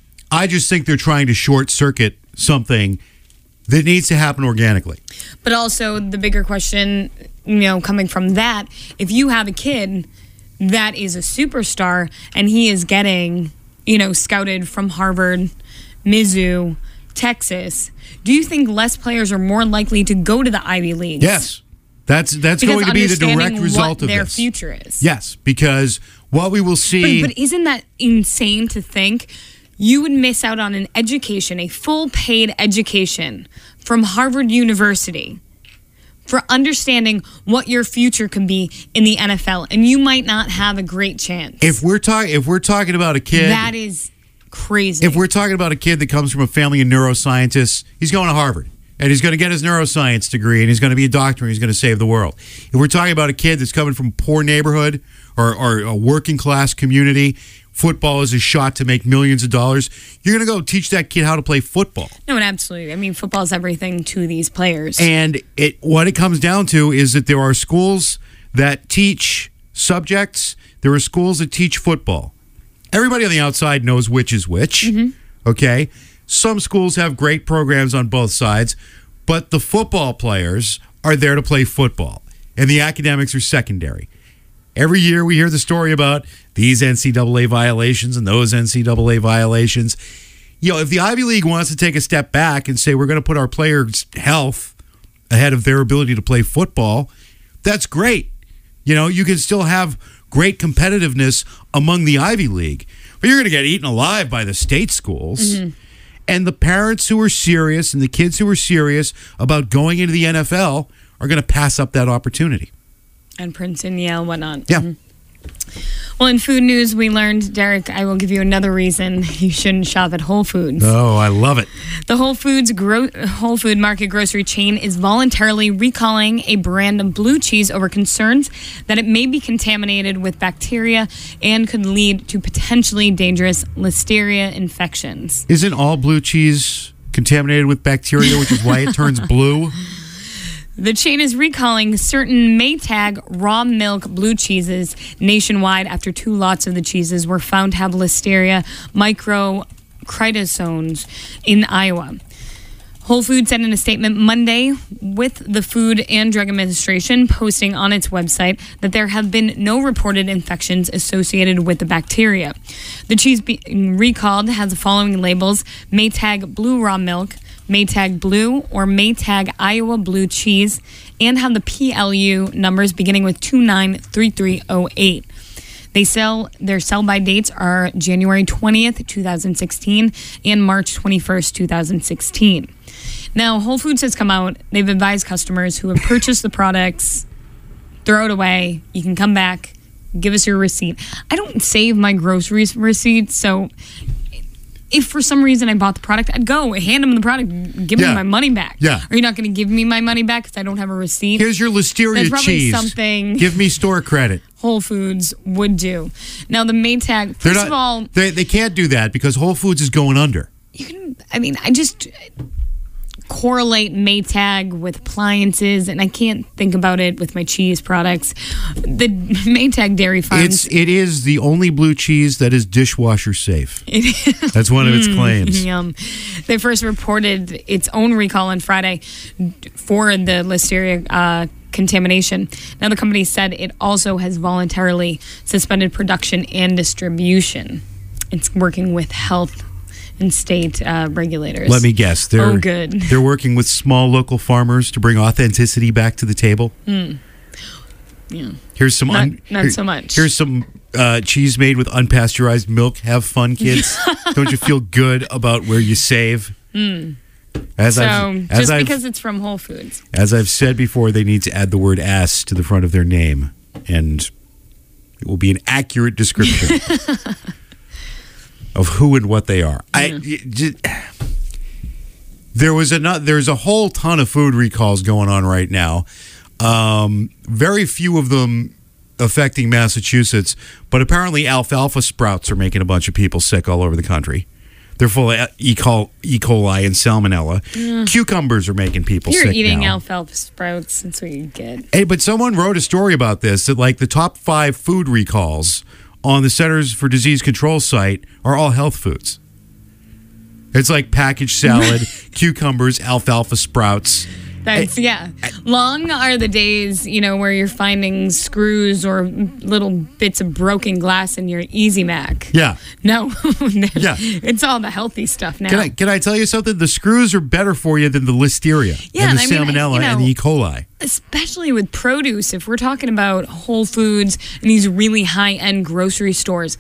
[SPEAKER 4] I just think they're trying to short circuit something that needs to happen organically.
[SPEAKER 5] But also the bigger question, coming from that, if you have a kid that is a superstar and he is getting, scouted from Harvard, Mizzou, Texas, do you think less players are more likely to go to the Ivy Leagues?
[SPEAKER 4] Yes. That's going to be the direct result of
[SPEAKER 5] their
[SPEAKER 4] this.
[SPEAKER 5] Future is.
[SPEAKER 4] Yes, because what we will see...
[SPEAKER 5] But isn't that insane to think? You would miss out on an education, a full paid education from Harvard University for understanding what your future can be in the NFL, and you might not have a great chance.
[SPEAKER 4] If we're talking about a kid...
[SPEAKER 5] That is crazy.
[SPEAKER 4] If we're talking about a kid that comes from a family of neuroscientists, he's going to Harvard. And he's going to get his neuroscience degree, and he's going to be a doctor, and he's going to save the world. If we're talking about a kid that's coming from a poor neighborhood or a working class community, football is a shot to make millions of dollars. You're going to go teach that kid how to play football.
[SPEAKER 5] No, and absolutely. I mean, football is everything to these players.
[SPEAKER 4] And what it comes down to is that there are schools that teach subjects. There are schools that teach football. Everybody on the outside knows which is which. Mm-hmm. Okay? Some schools have great programs on both sides, but the football players are there to play football, and the academics are secondary. Every year we hear the story about these NCAA violations and those NCAA violations. If the Ivy League wants to take a step back and say we're going to put our players' health ahead of their ability to play football, that's great. You can still have great competitiveness among the Ivy League, but you're going to get eaten alive by the state schools. Mm-hmm. And the parents who are serious and the kids who are serious about going into the NFL are going to pass up that opportunity.
[SPEAKER 5] And Princeton, Yale, whatnot.
[SPEAKER 4] Yeah.
[SPEAKER 5] Mm-hmm. Well, in food news, we learned, Derek, I will give you another reason you shouldn't shop at Whole Foods.
[SPEAKER 4] Oh, I love it.
[SPEAKER 5] The Whole Food Market grocery chain is voluntarily recalling a brand of blue cheese over concerns that it may be contaminated with bacteria and could lead to potentially dangerous Listeria infections.
[SPEAKER 4] Isn't all blue cheese contaminated with bacteria, which is why it turns blue?
[SPEAKER 5] The chain is recalling certain Maytag raw milk blue cheeses nationwide after 2 lots of the cheeses were found to have Listeria microcritosomes in Iowa. Whole Foods said in a statement Monday, with the Food and Drug Administration posting on its website that there have been no reported infections associated with the bacteria. The cheese being recalled has the following labels: Maytag Blue Raw Milk, Maytag Blue, or Maytag Iowa Blue Cheese, and have the PLU numbers beginning with 293308. Their sell-by dates are January 20th, 2016 and March 21st, 2016. Now, Whole Foods has come out. They've advised customers who have purchased the products, throw it away. You can come back, give us your receipt. I don't save my groceries receipts, so if for some reason I bought the product, I'd go hand them the product, give me my money back.
[SPEAKER 4] Yeah.
[SPEAKER 5] Are you not going to give me my money back because I don't have a receipt?
[SPEAKER 4] Here's your Listeria
[SPEAKER 5] That's probably
[SPEAKER 4] cheese.
[SPEAKER 5] something
[SPEAKER 4] Give me store credit.
[SPEAKER 5] Whole Foods would do. Now, the Maytag, first of all...
[SPEAKER 4] They can't do that because Whole Foods is going under.
[SPEAKER 5] I just correlate Maytag with appliances, and I can't think about it with my cheese products. The Maytag Dairy Farms...
[SPEAKER 4] It is the only blue cheese that is dishwasher safe. That's one of its claims.
[SPEAKER 5] Yum. They first reported its own recall on Friday for the Listeria contamination. Now, the company said it also has voluntarily suspended production and distribution. It's working with health and state regulators.
[SPEAKER 4] Let me guess.
[SPEAKER 5] Good.
[SPEAKER 4] They're working with small local farmers to bring authenticity back to the table.
[SPEAKER 5] Yeah.
[SPEAKER 4] Here's some
[SPEAKER 5] not so much.
[SPEAKER 4] Here's some cheese made with unpasteurized milk. Have fun, kids. Don't you feel good about where you save?
[SPEAKER 5] Because it's from Whole Foods.
[SPEAKER 4] As I've said before, they need to add the word ass to the front of their name, and it will be an accurate description of who and what they are. There's a whole ton of food recalls going on right now. Very few of them affecting Massachusetts, but apparently alfalfa sprouts are making a bunch of people sick all over the country. They're full of E. coli and salmonella. Cucumbers are making people sick now.
[SPEAKER 5] You're eating alfalfa sprouts. That's what you get.
[SPEAKER 4] Hey, but someone wrote a story about this, that like the top 5 food recalls on the Centers for Disease Control site are all health foods. It's like packaged salad, cucumbers, alfalfa sprouts.
[SPEAKER 5] Long are the days, where you're finding screws or little bits of broken glass in your Easy Mac.
[SPEAKER 4] Yeah.
[SPEAKER 5] No. It's all the healthy stuff now.
[SPEAKER 4] Can I tell you something? The screws are better for you than the Listeria and the salmonella and the E. coli.
[SPEAKER 5] Especially with produce, if we're talking about Whole Foods and these really high-end grocery stores,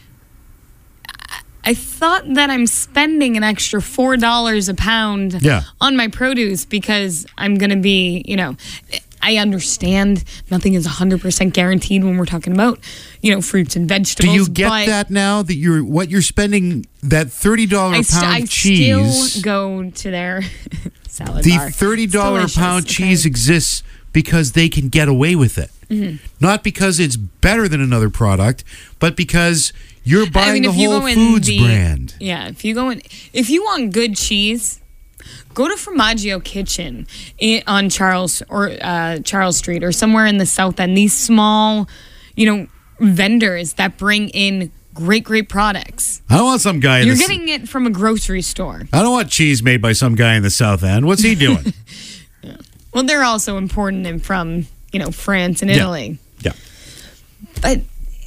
[SPEAKER 5] I thought that I'm spending an extra $4 a pound on my produce because I'm going to be, I understand nothing is 100% guaranteed when we're talking about, fruits and vegetables.
[SPEAKER 4] Do you get that now that what you're spending that $30 pound cheese?
[SPEAKER 5] I still go to their salad bar.
[SPEAKER 4] The $30 pound cheese exists because they can get away with it. Mm-hmm. Not because it's better than another product, but because you're buying the Whole Foods brand.
[SPEAKER 5] Yeah, if you want good cheese, go to Formaggio Kitchen on Charles Street or somewhere in the South End. These small, vendors that bring in great products.
[SPEAKER 4] I don't want some guy.
[SPEAKER 5] You're getting it from a grocery store.
[SPEAKER 4] I don't want cheese made by some guy in the South End. What's he doing?
[SPEAKER 5] Well, they're also importing from France and Italy.
[SPEAKER 4] Yeah.
[SPEAKER 5] But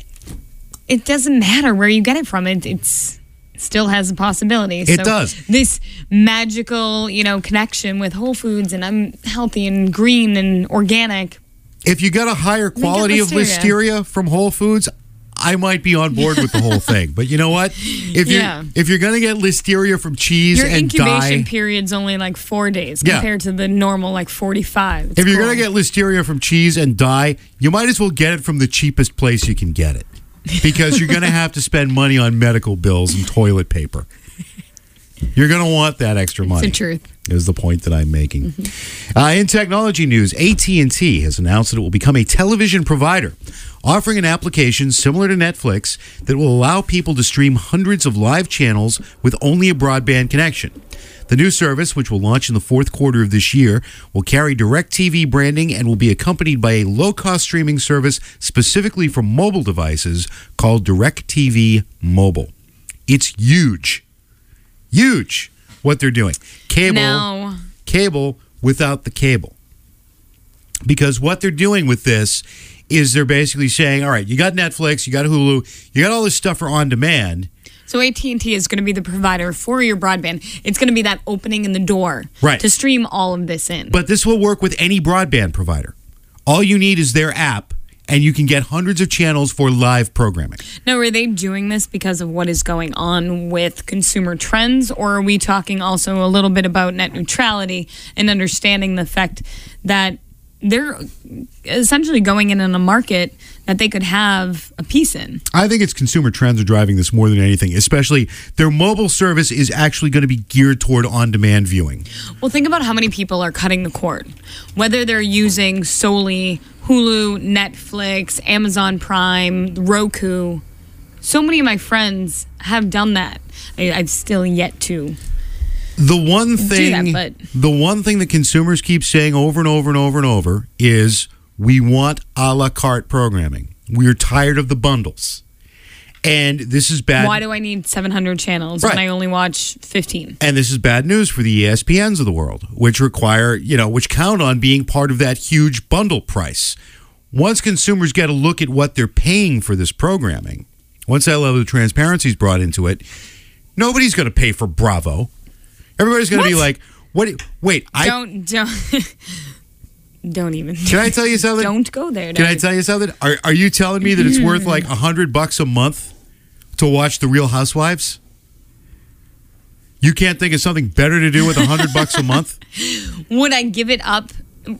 [SPEAKER 5] it doesn't matter where you get it from. It still has a possibility.
[SPEAKER 4] It does.
[SPEAKER 5] This magical, connection with Whole Foods, and I'm healthy and green and organic.
[SPEAKER 4] If you got a higher quality of Listeria from Whole Foods, I might be on board with the whole thing. But you know what? If you're going to get Listeria from cheese
[SPEAKER 5] your
[SPEAKER 4] and
[SPEAKER 5] incubation period's only like 4 days compared to the normal 45.
[SPEAKER 4] If you're going to get Listeria from cheese and dye, you might as well get it from the cheapest place you can get it. Because you're going to have to spend money on medical bills and toilet paper. You're going to want that extra money.
[SPEAKER 5] It's the truth.
[SPEAKER 4] Is the point that I'm making. In technology news, AT&T has announced that it will become a television provider, offering an application similar to Netflix that will allow people to stream hundreds of live channels with only a broadband connection. The new service, which will launch in the fourth quarter of this year, will carry DirecTV branding and will be accompanied by a low-cost streaming service specifically for mobile devices called DirecTV Mobile. It's huge. Huge what they're doing. Cable without the cable. Because what they're doing with this is they're basically saying, all right, you got Netflix, you got Hulu, you got all this stuff for on demand.
[SPEAKER 5] So AT&T is going to be the provider for your broadband. It's going to be that opening in the door to stream all of this in.
[SPEAKER 4] But this will work with any broadband provider. All you need is their app, and you can get hundreds of channels for live programming.
[SPEAKER 5] Now, are they doing this because of what is going on with consumer trends, or are we talking also a little bit about net neutrality and understanding the fact that they're essentially going in a market that they could have a piece in.
[SPEAKER 4] I think it's consumer trends are driving this more than anything, especially their mobile service is actually going to be geared toward on-demand viewing.
[SPEAKER 5] Well, think about how many people are cutting the cord, whether they're using solely Hulu, Netflix, Amazon Prime, Roku. So many of my friends have done that. I've still yet to.
[SPEAKER 4] The one thing that consumers keep saying over and over and over and over is we want a la carte programming. We're tired of the bundles. And this is bad.
[SPEAKER 5] Why do I need 700 channels when I only watch 15? And
[SPEAKER 4] this is bad news for the ESPNs of the world, which require, which count on being part of that huge bundle price. Once consumers get a look at what they're paying for this programming, once that level of transparency is brought into it, nobody's going to pay for Bravo. Everybody's going to be like, "What? Wait,
[SPEAKER 5] don't even."
[SPEAKER 4] Can I tell you something?
[SPEAKER 5] Don't go there.
[SPEAKER 4] Can I tell you something? Are you telling me that it's worth like $100 a month to watch The Real Housewives? You can't think of something better to do with $100 a month?
[SPEAKER 5] Would I give it up?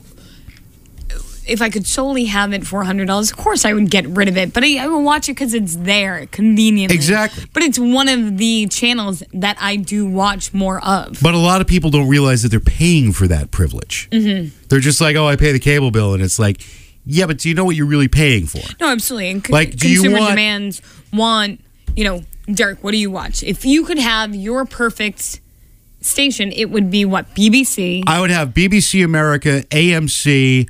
[SPEAKER 5] If I could solely have it for $100, of course I would get rid of it. But I would watch it because it's there conveniently.
[SPEAKER 4] Exactly.
[SPEAKER 5] But it's one of the channels that I do watch more of.
[SPEAKER 4] But a lot of people don't realize that they're paying for that privilege. Mm-hmm. They're just like, oh, I pay the cable bill. And it's like, yeah, but do you know what you're really paying for?
[SPEAKER 5] No, absolutely. And
[SPEAKER 4] like,
[SPEAKER 5] consumer demands want, Dirk, what do you watch? If you could have your perfect station, it would be what? BBC?
[SPEAKER 4] I would have BBC America, AMC,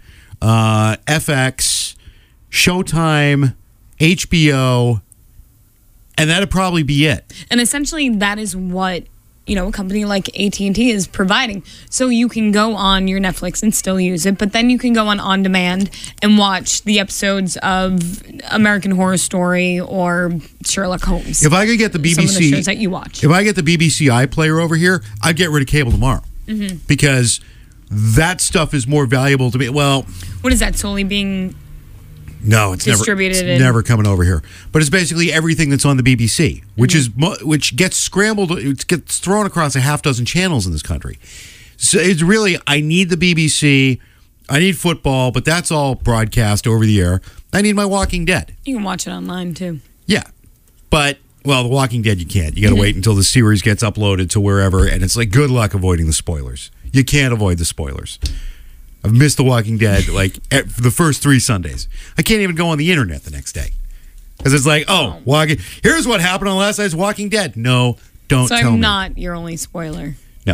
[SPEAKER 4] FX, Showtime, HBO, and that'd probably be it.
[SPEAKER 5] And essentially that is what, a company like AT&T is providing. So you can go on your Netflix and still use it, but then you can go on demand and watch the episodes of American Horror Story or Sherlock Holmes.
[SPEAKER 4] If I could get the BBC,
[SPEAKER 5] some of the shows that you watch.
[SPEAKER 4] If I get the BBC iPlayer over here, I'd get rid of cable tomorrow. Mm-hmm. Because that stuff is more valuable to me. Well,
[SPEAKER 5] what is that solely being?
[SPEAKER 4] No, it's never coming over here. But it's basically everything that's on the BBC, which gets scrambled. It gets thrown across a half dozen channels in this country. So it's really, I need the BBC, I need football, but that's all broadcast over the air. I need my Walking Dead.
[SPEAKER 5] You can watch it online too.
[SPEAKER 4] Yeah, but The Walking Dead you can't. You got to wait until the series gets uploaded to wherever, and it's like good luck avoiding the spoilers. You can't avoid the spoilers. I've missed The Walking Dead for the first 3 Sundays. I can't even go on the internet the next day. Because it's like, here's what happened on last night's Walking Dead. No, don't tell me.
[SPEAKER 5] So I'm not your only spoiler.
[SPEAKER 4] No.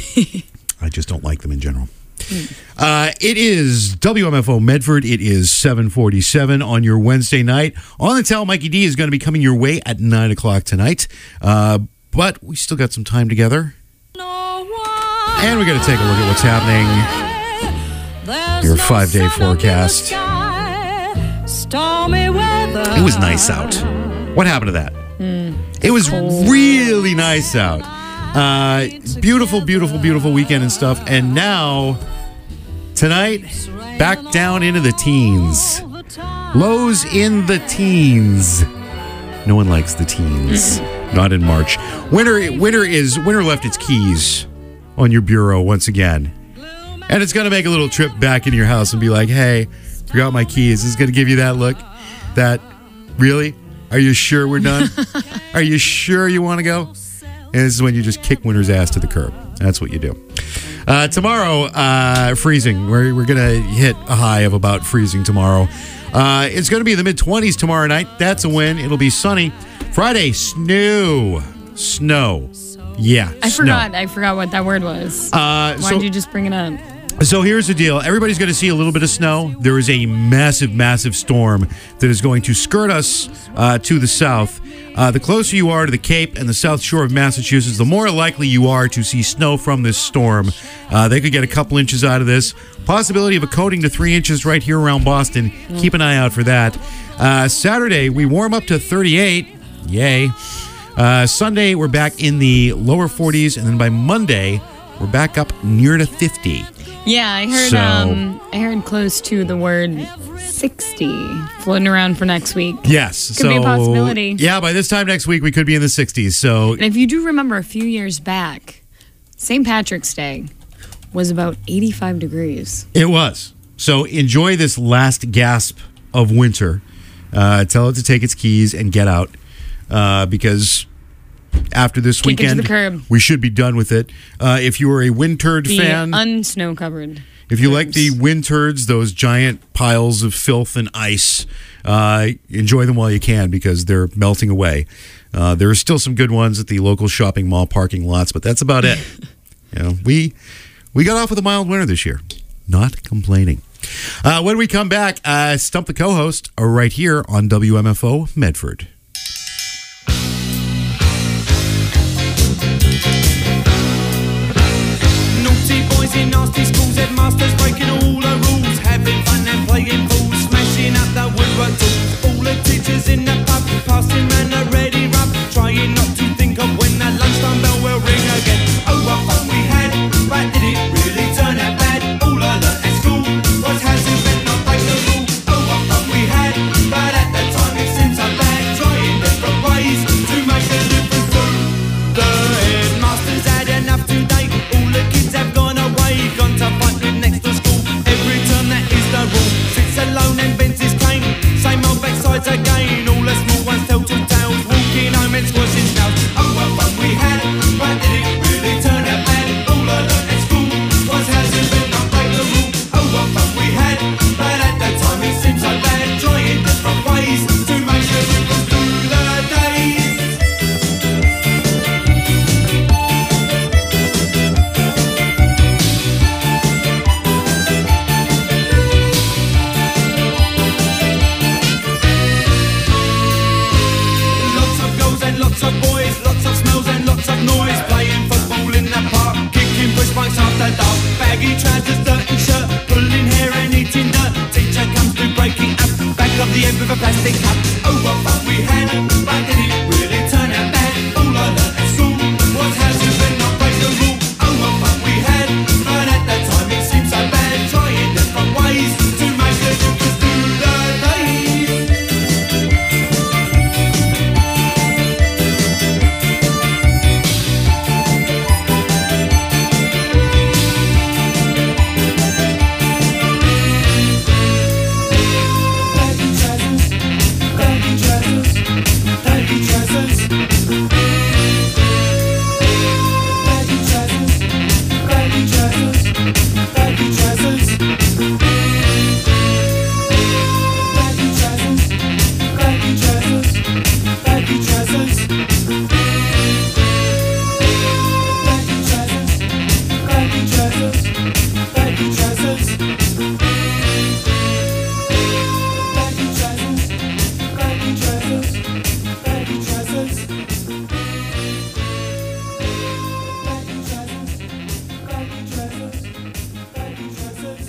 [SPEAKER 4] I just don't like them in general. It is WMFO Medford. It is 7:47 on your Wednesday night. On the Tell, Mikey D is going to be coming your way at 9 o'clock tonight. But we still got some time together. And we're going to take a look at what's happening. Your 5-day forecast. It was nice out. What happened to that? It was really nice out. Beautiful, beautiful, beautiful weekend and stuff. And now, tonight, back down into the teens. Lows in the teens. No one likes the teens. Not in March. Winter left its keys on your bureau once again. And it's going to make a little trip back into your house and be like, hey, forgot my keys. This is going to give you that look. That, really? Are you sure we're done? Are you sure you want to go? And this is when you just kick winter's ass to the curb. That's what you do. Tomorrow, freezing. We're going to hit a high of about freezing tomorrow. It's going to be in the mid-20s tomorrow night. That's a win. It'll be sunny. Friday, snow. Yeah,
[SPEAKER 5] I forgot what that word was. Why'd you just bring it up?
[SPEAKER 4] So here's the deal. Everybody's going to see a little bit of snow. There is a massive, massive storm that is going to skirt us to the south. The closer you are to the Cape and the South Shore of Massachusetts, the more likely you are to see snow from this storm. They could get a couple inches out of this. Possibility of a coating to 3 inches right here around Boston. Keep an eye out for that. Saturday, we warm up to 38. Yay. Sunday, we're back in the lower 40s. And then by Monday, we're back up near to 50.
[SPEAKER 5] Yeah, I heard close to the word 60 floating around for next week.
[SPEAKER 4] Yes.
[SPEAKER 5] Could be a possibility.
[SPEAKER 4] Yeah, by this time next week, we could be in the 60s. So,
[SPEAKER 5] and if you do remember a few years back, St. Patrick's Day was about 85 degrees.
[SPEAKER 4] It was. So enjoy this last gasp of winter. Tell it to take its keys and get out because after this
[SPEAKER 5] Kick it to
[SPEAKER 4] weekend,
[SPEAKER 5] the curb.
[SPEAKER 4] we should be done with it. If you are a wind turd
[SPEAKER 5] The
[SPEAKER 4] fan,
[SPEAKER 5] unsnow covered.
[SPEAKER 4] if you like the wind turds, those giant piles of filth and ice, enjoy them while you can because they're melting away. There are still some good ones at the local shopping mall parking lots, but that's about it. We got off with a mild winter this year. Not complaining. When we come back, Stump the co-host right here on WMFO Medford.
[SPEAKER 7] Naughty boys in nasty schools, headmasters breaking all the rules, having fun and playing fools, smashing up the woodwork tools. All the teachers in the pub, passing round a ready rub, trying not to think of when that lunchtime bell will ring again. Oh, what fun we had, but did it really turn out bad? All I learnt at school was how to bend, not break the rule. Oh, what fun we had, but at the time it seemed so bad, trying different ways to make a difference too. The headmaster's had enough today. All the kids have gone away, gone to fight with next to school. Every term that is the rule. Sits alone and bends his cane. Same old backsides again. All the small ones tell two tales, walking home and squashing snails. Oh, what fun we had, but did it really turn out bad? All I learnt at school was how to bend, not break the rule. Oh, what fun we had, but at that time it seemed so bad, trying different ways to make a difference through the days. Lots of girls and lots of boys, lots of smells and lots of noise, playing football in the park, kicking push bikes after dark, baggy trousers, dirty shirt, pulling hair and eating dirt. Teacher comes through breaking up, back of the end with a plastic cup. Oh, what fun we had, but did it really turn out bad? All I learnt at school was how to bend, not break the rule. Oh, what fun we had, but at that time it seemed so bad, trying different ways to make a difference through the days. Baggy trousers, baggy trousers, baggy trousers, baggy trousers, baggy trousers, baggy trousers, baggy trousers, baggy trousers, baggy trousers, baggy trousers, baggy trousers, baggy trousers, baggy trousers, baggy trousers, baggy trousers.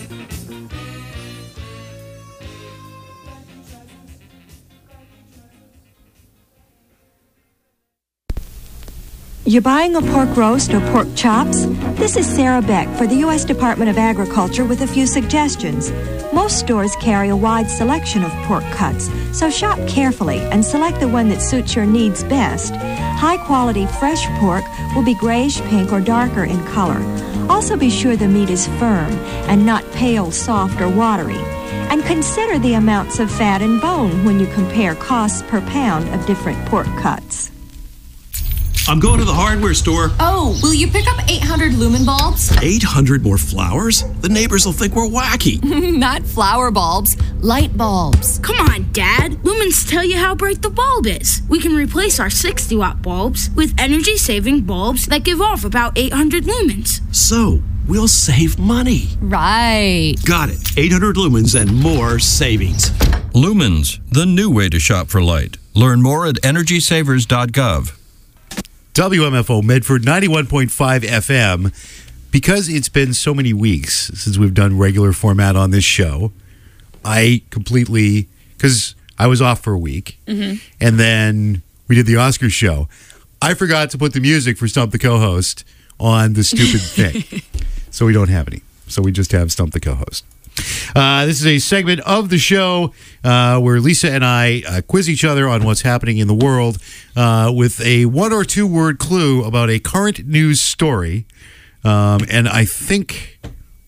[SPEAKER 8] You're buying a pork roast or pork chops? This is Sarah Beck for the U.S. Department of Agriculture with a few suggestions. Most stores carry a wide selection of pork cuts, so shop carefully and select the one that suits your needs best. High-quality fresh pork will be grayish pink or darker in color. Also be sure the meat is firm and not pale, soft, or watery. And consider the amounts of fat and bone when you compare costs per pound of different pork cuts.
[SPEAKER 6] I'm going to the hardware store.
[SPEAKER 9] Oh, will you pick up 800 lumen bulbs?
[SPEAKER 6] 800 more flowers? The neighbors will think we're wacky.
[SPEAKER 9] Not flower bulbs, light bulbs.
[SPEAKER 2] Come on, Dad. Lumens tell you how bright the bulb is. We can replace our 60-watt bulbs with energy-saving bulbs that give off about 800 lumens.
[SPEAKER 6] So, we'll save money.
[SPEAKER 9] Right.
[SPEAKER 6] Got it. 800 lumens and more savings.
[SPEAKER 10] Lumens, the new way to shop for light. Learn more at EnergySavers.gov.
[SPEAKER 4] WMFO Medford 91.5 FM. Because it's been so many weeks since we've done regular format on this show, I completely, because I was off for a week, and then we did the Oscars show. I forgot to put the music for Stump the Co-host on the stupid thing. So we don't have any. So we just have Stump the Co-host. This is a segment of the show where Lisa and I quiz each other on what's happening in the world with a 1 or 2 word clue about a current news story. And I think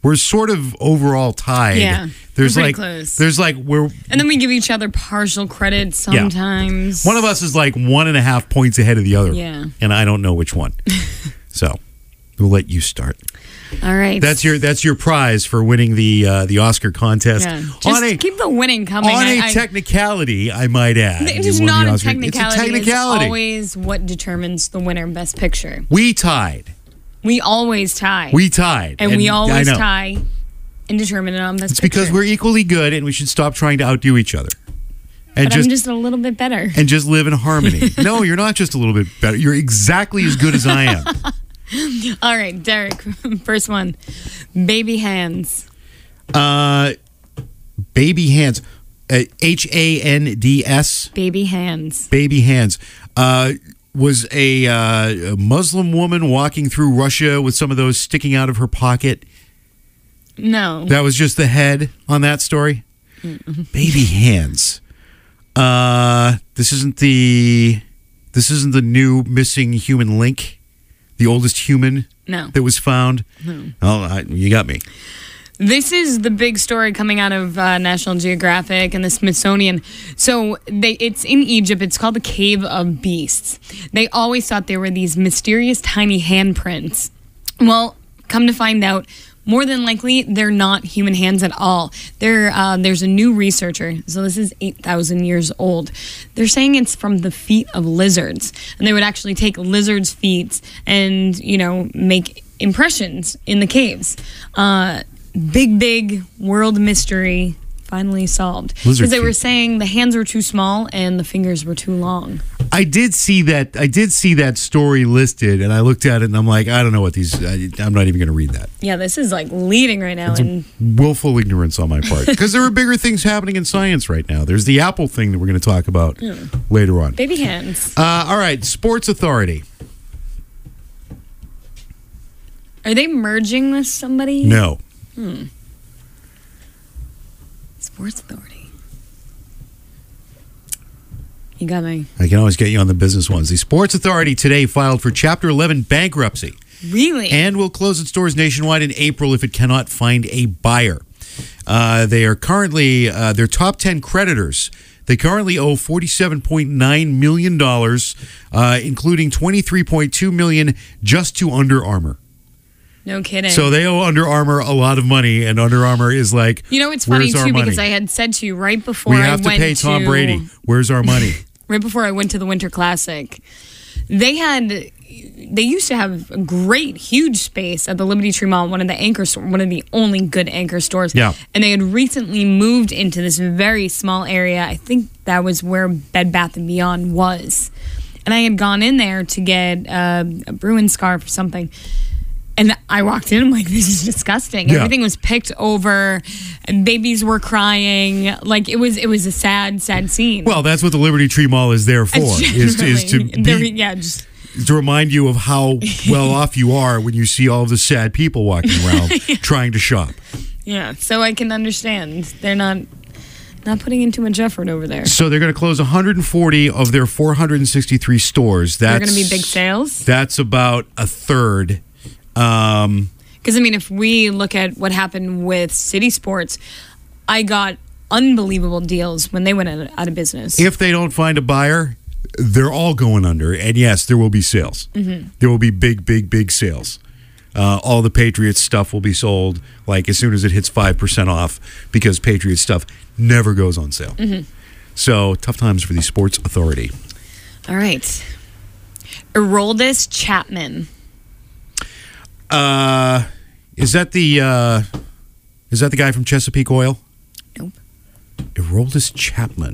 [SPEAKER 4] We're sort of overall tied.
[SPEAKER 5] Yeah,
[SPEAKER 4] there's
[SPEAKER 5] we're pretty
[SPEAKER 4] like
[SPEAKER 5] close.
[SPEAKER 4] there's like we're
[SPEAKER 5] And then we give each other partial credit sometimes.
[SPEAKER 4] one of us is like 1.5 points ahead of the other.
[SPEAKER 5] Yeah.
[SPEAKER 4] And I don't know which one. So we'll let you start.
[SPEAKER 5] All right.
[SPEAKER 4] That's your prize for winning the Oscar contest.
[SPEAKER 5] Yeah. Just keep the winning coming.
[SPEAKER 4] On a technicality, I might add.
[SPEAKER 5] It is
[SPEAKER 4] You won
[SPEAKER 5] not
[SPEAKER 4] the
[SPEAKER 5] a
[SPEAKER 4] Oscar.
[SPEAKER 5] technicality.
[SPEAKER 4] It's a technicality.
[SPEAKER 5] It's always what determines the winner, Best Picture.
[SPEAKER 4] We tied.
[SPEAKER 5] We always tie.
[SPEAKER 4] We tied.
[SPEAKER 5] And we always
[SPEAKER 4] I know.
[SPEAKER 5] tie and determine it on Best
[SPEAKER 4] It's
[SPEAKER 5] Picture.
[SPEAKER 4] because we're equally good and we should stop trying to outdo each other. And
[SPEAKER 5] But I'm just a little bit better.
[SPEAKER 4] and just live in harmony. No, you're not just a little bit better. You're exactly as good as I am.
[SPEAKER 5] All right, Derek, first one. Baby hands.
[SPEAKER 4] Baby hands. HANDS.
[SPEAKER 5] Baby hands.
[SPEAKER 4] Baby hands. Was a Muslim woman walking through Russia with some of those sticking out of her pocket.
[SPEAKER 5] No.
[SPEAKER 4] That was just the head on that story. Baby hands. This isn't the new missing human link, the oldest human that was found.
[SPEAKER 5] No.
[SPEAKER 4] Oh, you got me.
[SPEAKER 5] This is the big story coming out of National Geographic and the Smithsonian. So it's in Egypt. It's called the Cave of Beasts. They always thought there were these mysterious tiny handprints. Well, come to find out, more than likely, they're not human hands at all. There's a new researcher, so this is 8,000 years old. They're saying it's from the feet of lizards. And they would actually take lizards' feet and, make impressions in the caves. Big world mystery finally solved. Because they were saying the hands were too small and the fingers were too long.
[SPEAKER 4] I did see that story listed, and I looked at it, and I'm like, I don't know what these. I'm not even going to read that.
[SPEAKER 5] Yeah, this is like leading right now.
[SPEAKER 4] It's willful ignorance on my part, because there are bigger things happening in science right now. There's the Apple thing that we're going to talk about later on.
[SPEAKER 5] Baby hands.
[SPEAKER 4] All right, Sports Authority.
[SPEAKER 5] Are they merging with somebody?
[SPEAKER 4] No.
[SPEAKER 5] Sports Authority. You got me.
[SPEAKER 4] I can always get you on the business ones. The Sports Authority today filed for Chapter 11 bankruptcy.
[SPEAKER 5] Really?
[SPEAKER 4] And will close its doors nationwide in April if it cannot find a buyer. They are currently, their top 10 creditors, they currently owe $47.9 million, including $23.2 million just to Under Armour.
[SPEAKER 5] No kidding.
[SPEAKER 4] So they owe Under Armour a lot of money, and Under Armour is like,
[SPEAKER 5] it's funny
[SPEAKER 4] where's our
[SPEAKER 5] too
[SPEAKER 4] money?
[SPEAKER 5] because I had said to you right before
[SPEAKER 4] we have to pay Tom Brady. Where's our money?
[SPEAKER 5] Right before I went to the Winter Classic, they used to have a great, huge space at the Liberty Tree Mall, one of the only good anchor stores.
[SPEAKER 4] Yeah.
[SPEAKER 5] And they had recently moved into this very small area. I think that was where Bed Bath & Beyond was. And I had gone in there to get a Bruins scarf or something. And I walked in, I'm like, this is disgusting.
[SPEAKER 4] Yeah.
[SPEAKER 5] Everything was picked over, and babies were crying. Like, it was a sad scene.
[SPEAKER 4] Well, that's what the Liberty Tree Mall is there for, is to remind you of how well off you are when you see all of the sad people walking around trying to shop.
[SPEAKER 5] Yeah, so I can understand. They're not putting in too much effort over there.
[SPEAKER 4] So they're going to close 140 of their 463 stores.
[SPEAKER 5] They're going to be big sales?
[SPEAKER 4] That's about a third.
[SPEAKER 5] Because, if we look at what happened with City Sports, I got unbelievable deals when they went out of business.
[SPEAKER 4] If they don't find a buyer, they're all going under. And yes, there will be sales. Mm-hmm. There will be big sales. All the Patriots stuff will be sold like as soon as it hits 5% off, because Patriots stuff never goes on sale. Mm-hmm. So tough times for the Sports Authority.
[SPEAKER 5] All right. Aroldis Chapman.
[SPEAKER 4] Is that the guy from Chesapeake Oil?
[SPEAKER 5] Nope.
[SPEAKER 4] Aroldis Chapman.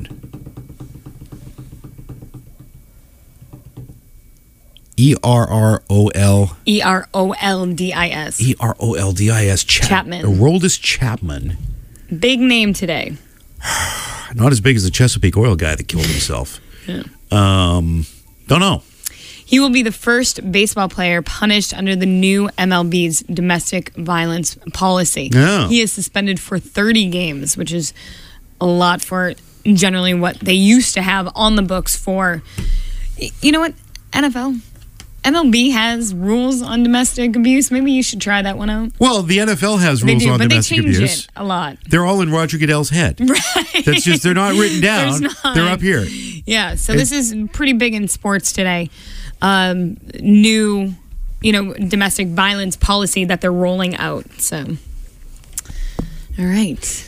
[SPEAKER 4] ERROL.
[SPEAKER 5] EROLDIS.
[SPEAKER 4] EROLDIS.
[SPEAKER 5] Chapman.
[SPEAKER 4] Aroldis Chapman.
[SPEAKER 5] Big name today.
[SPEAKER 4] Not as big as the Chesapeake Oil guy that killed himself.
[SPEAKER 5] Yeah.
[SPEAKER 4] Don't know.
[SPEAKER 5] He will be the first baseball player punished under the new MLB's domestic violence policy.
[SPEAKER 4] Yeah.
[SPEAKER 5] He is suspended for 30 games, which is a lot for generally what they used to have on the books for. You know what? NFL, MLB has rules on domestic abuse. Maybe you should try that one out.
[SPEAKER 4] Well, the NFL has rules on domestic abuse.
[SPEAKER 5] But they change it a lot.
[SPEAKER 4] They're all in Roger Goodell's head.
[SPEAKER 5] Right.
[SPEAKER 4] That's just, they're not written down. They're up here.
[SPEAKER 5] Yeah, so this is pretty big in sports today. New, domestic violence policy that they're rolling out. So, all right.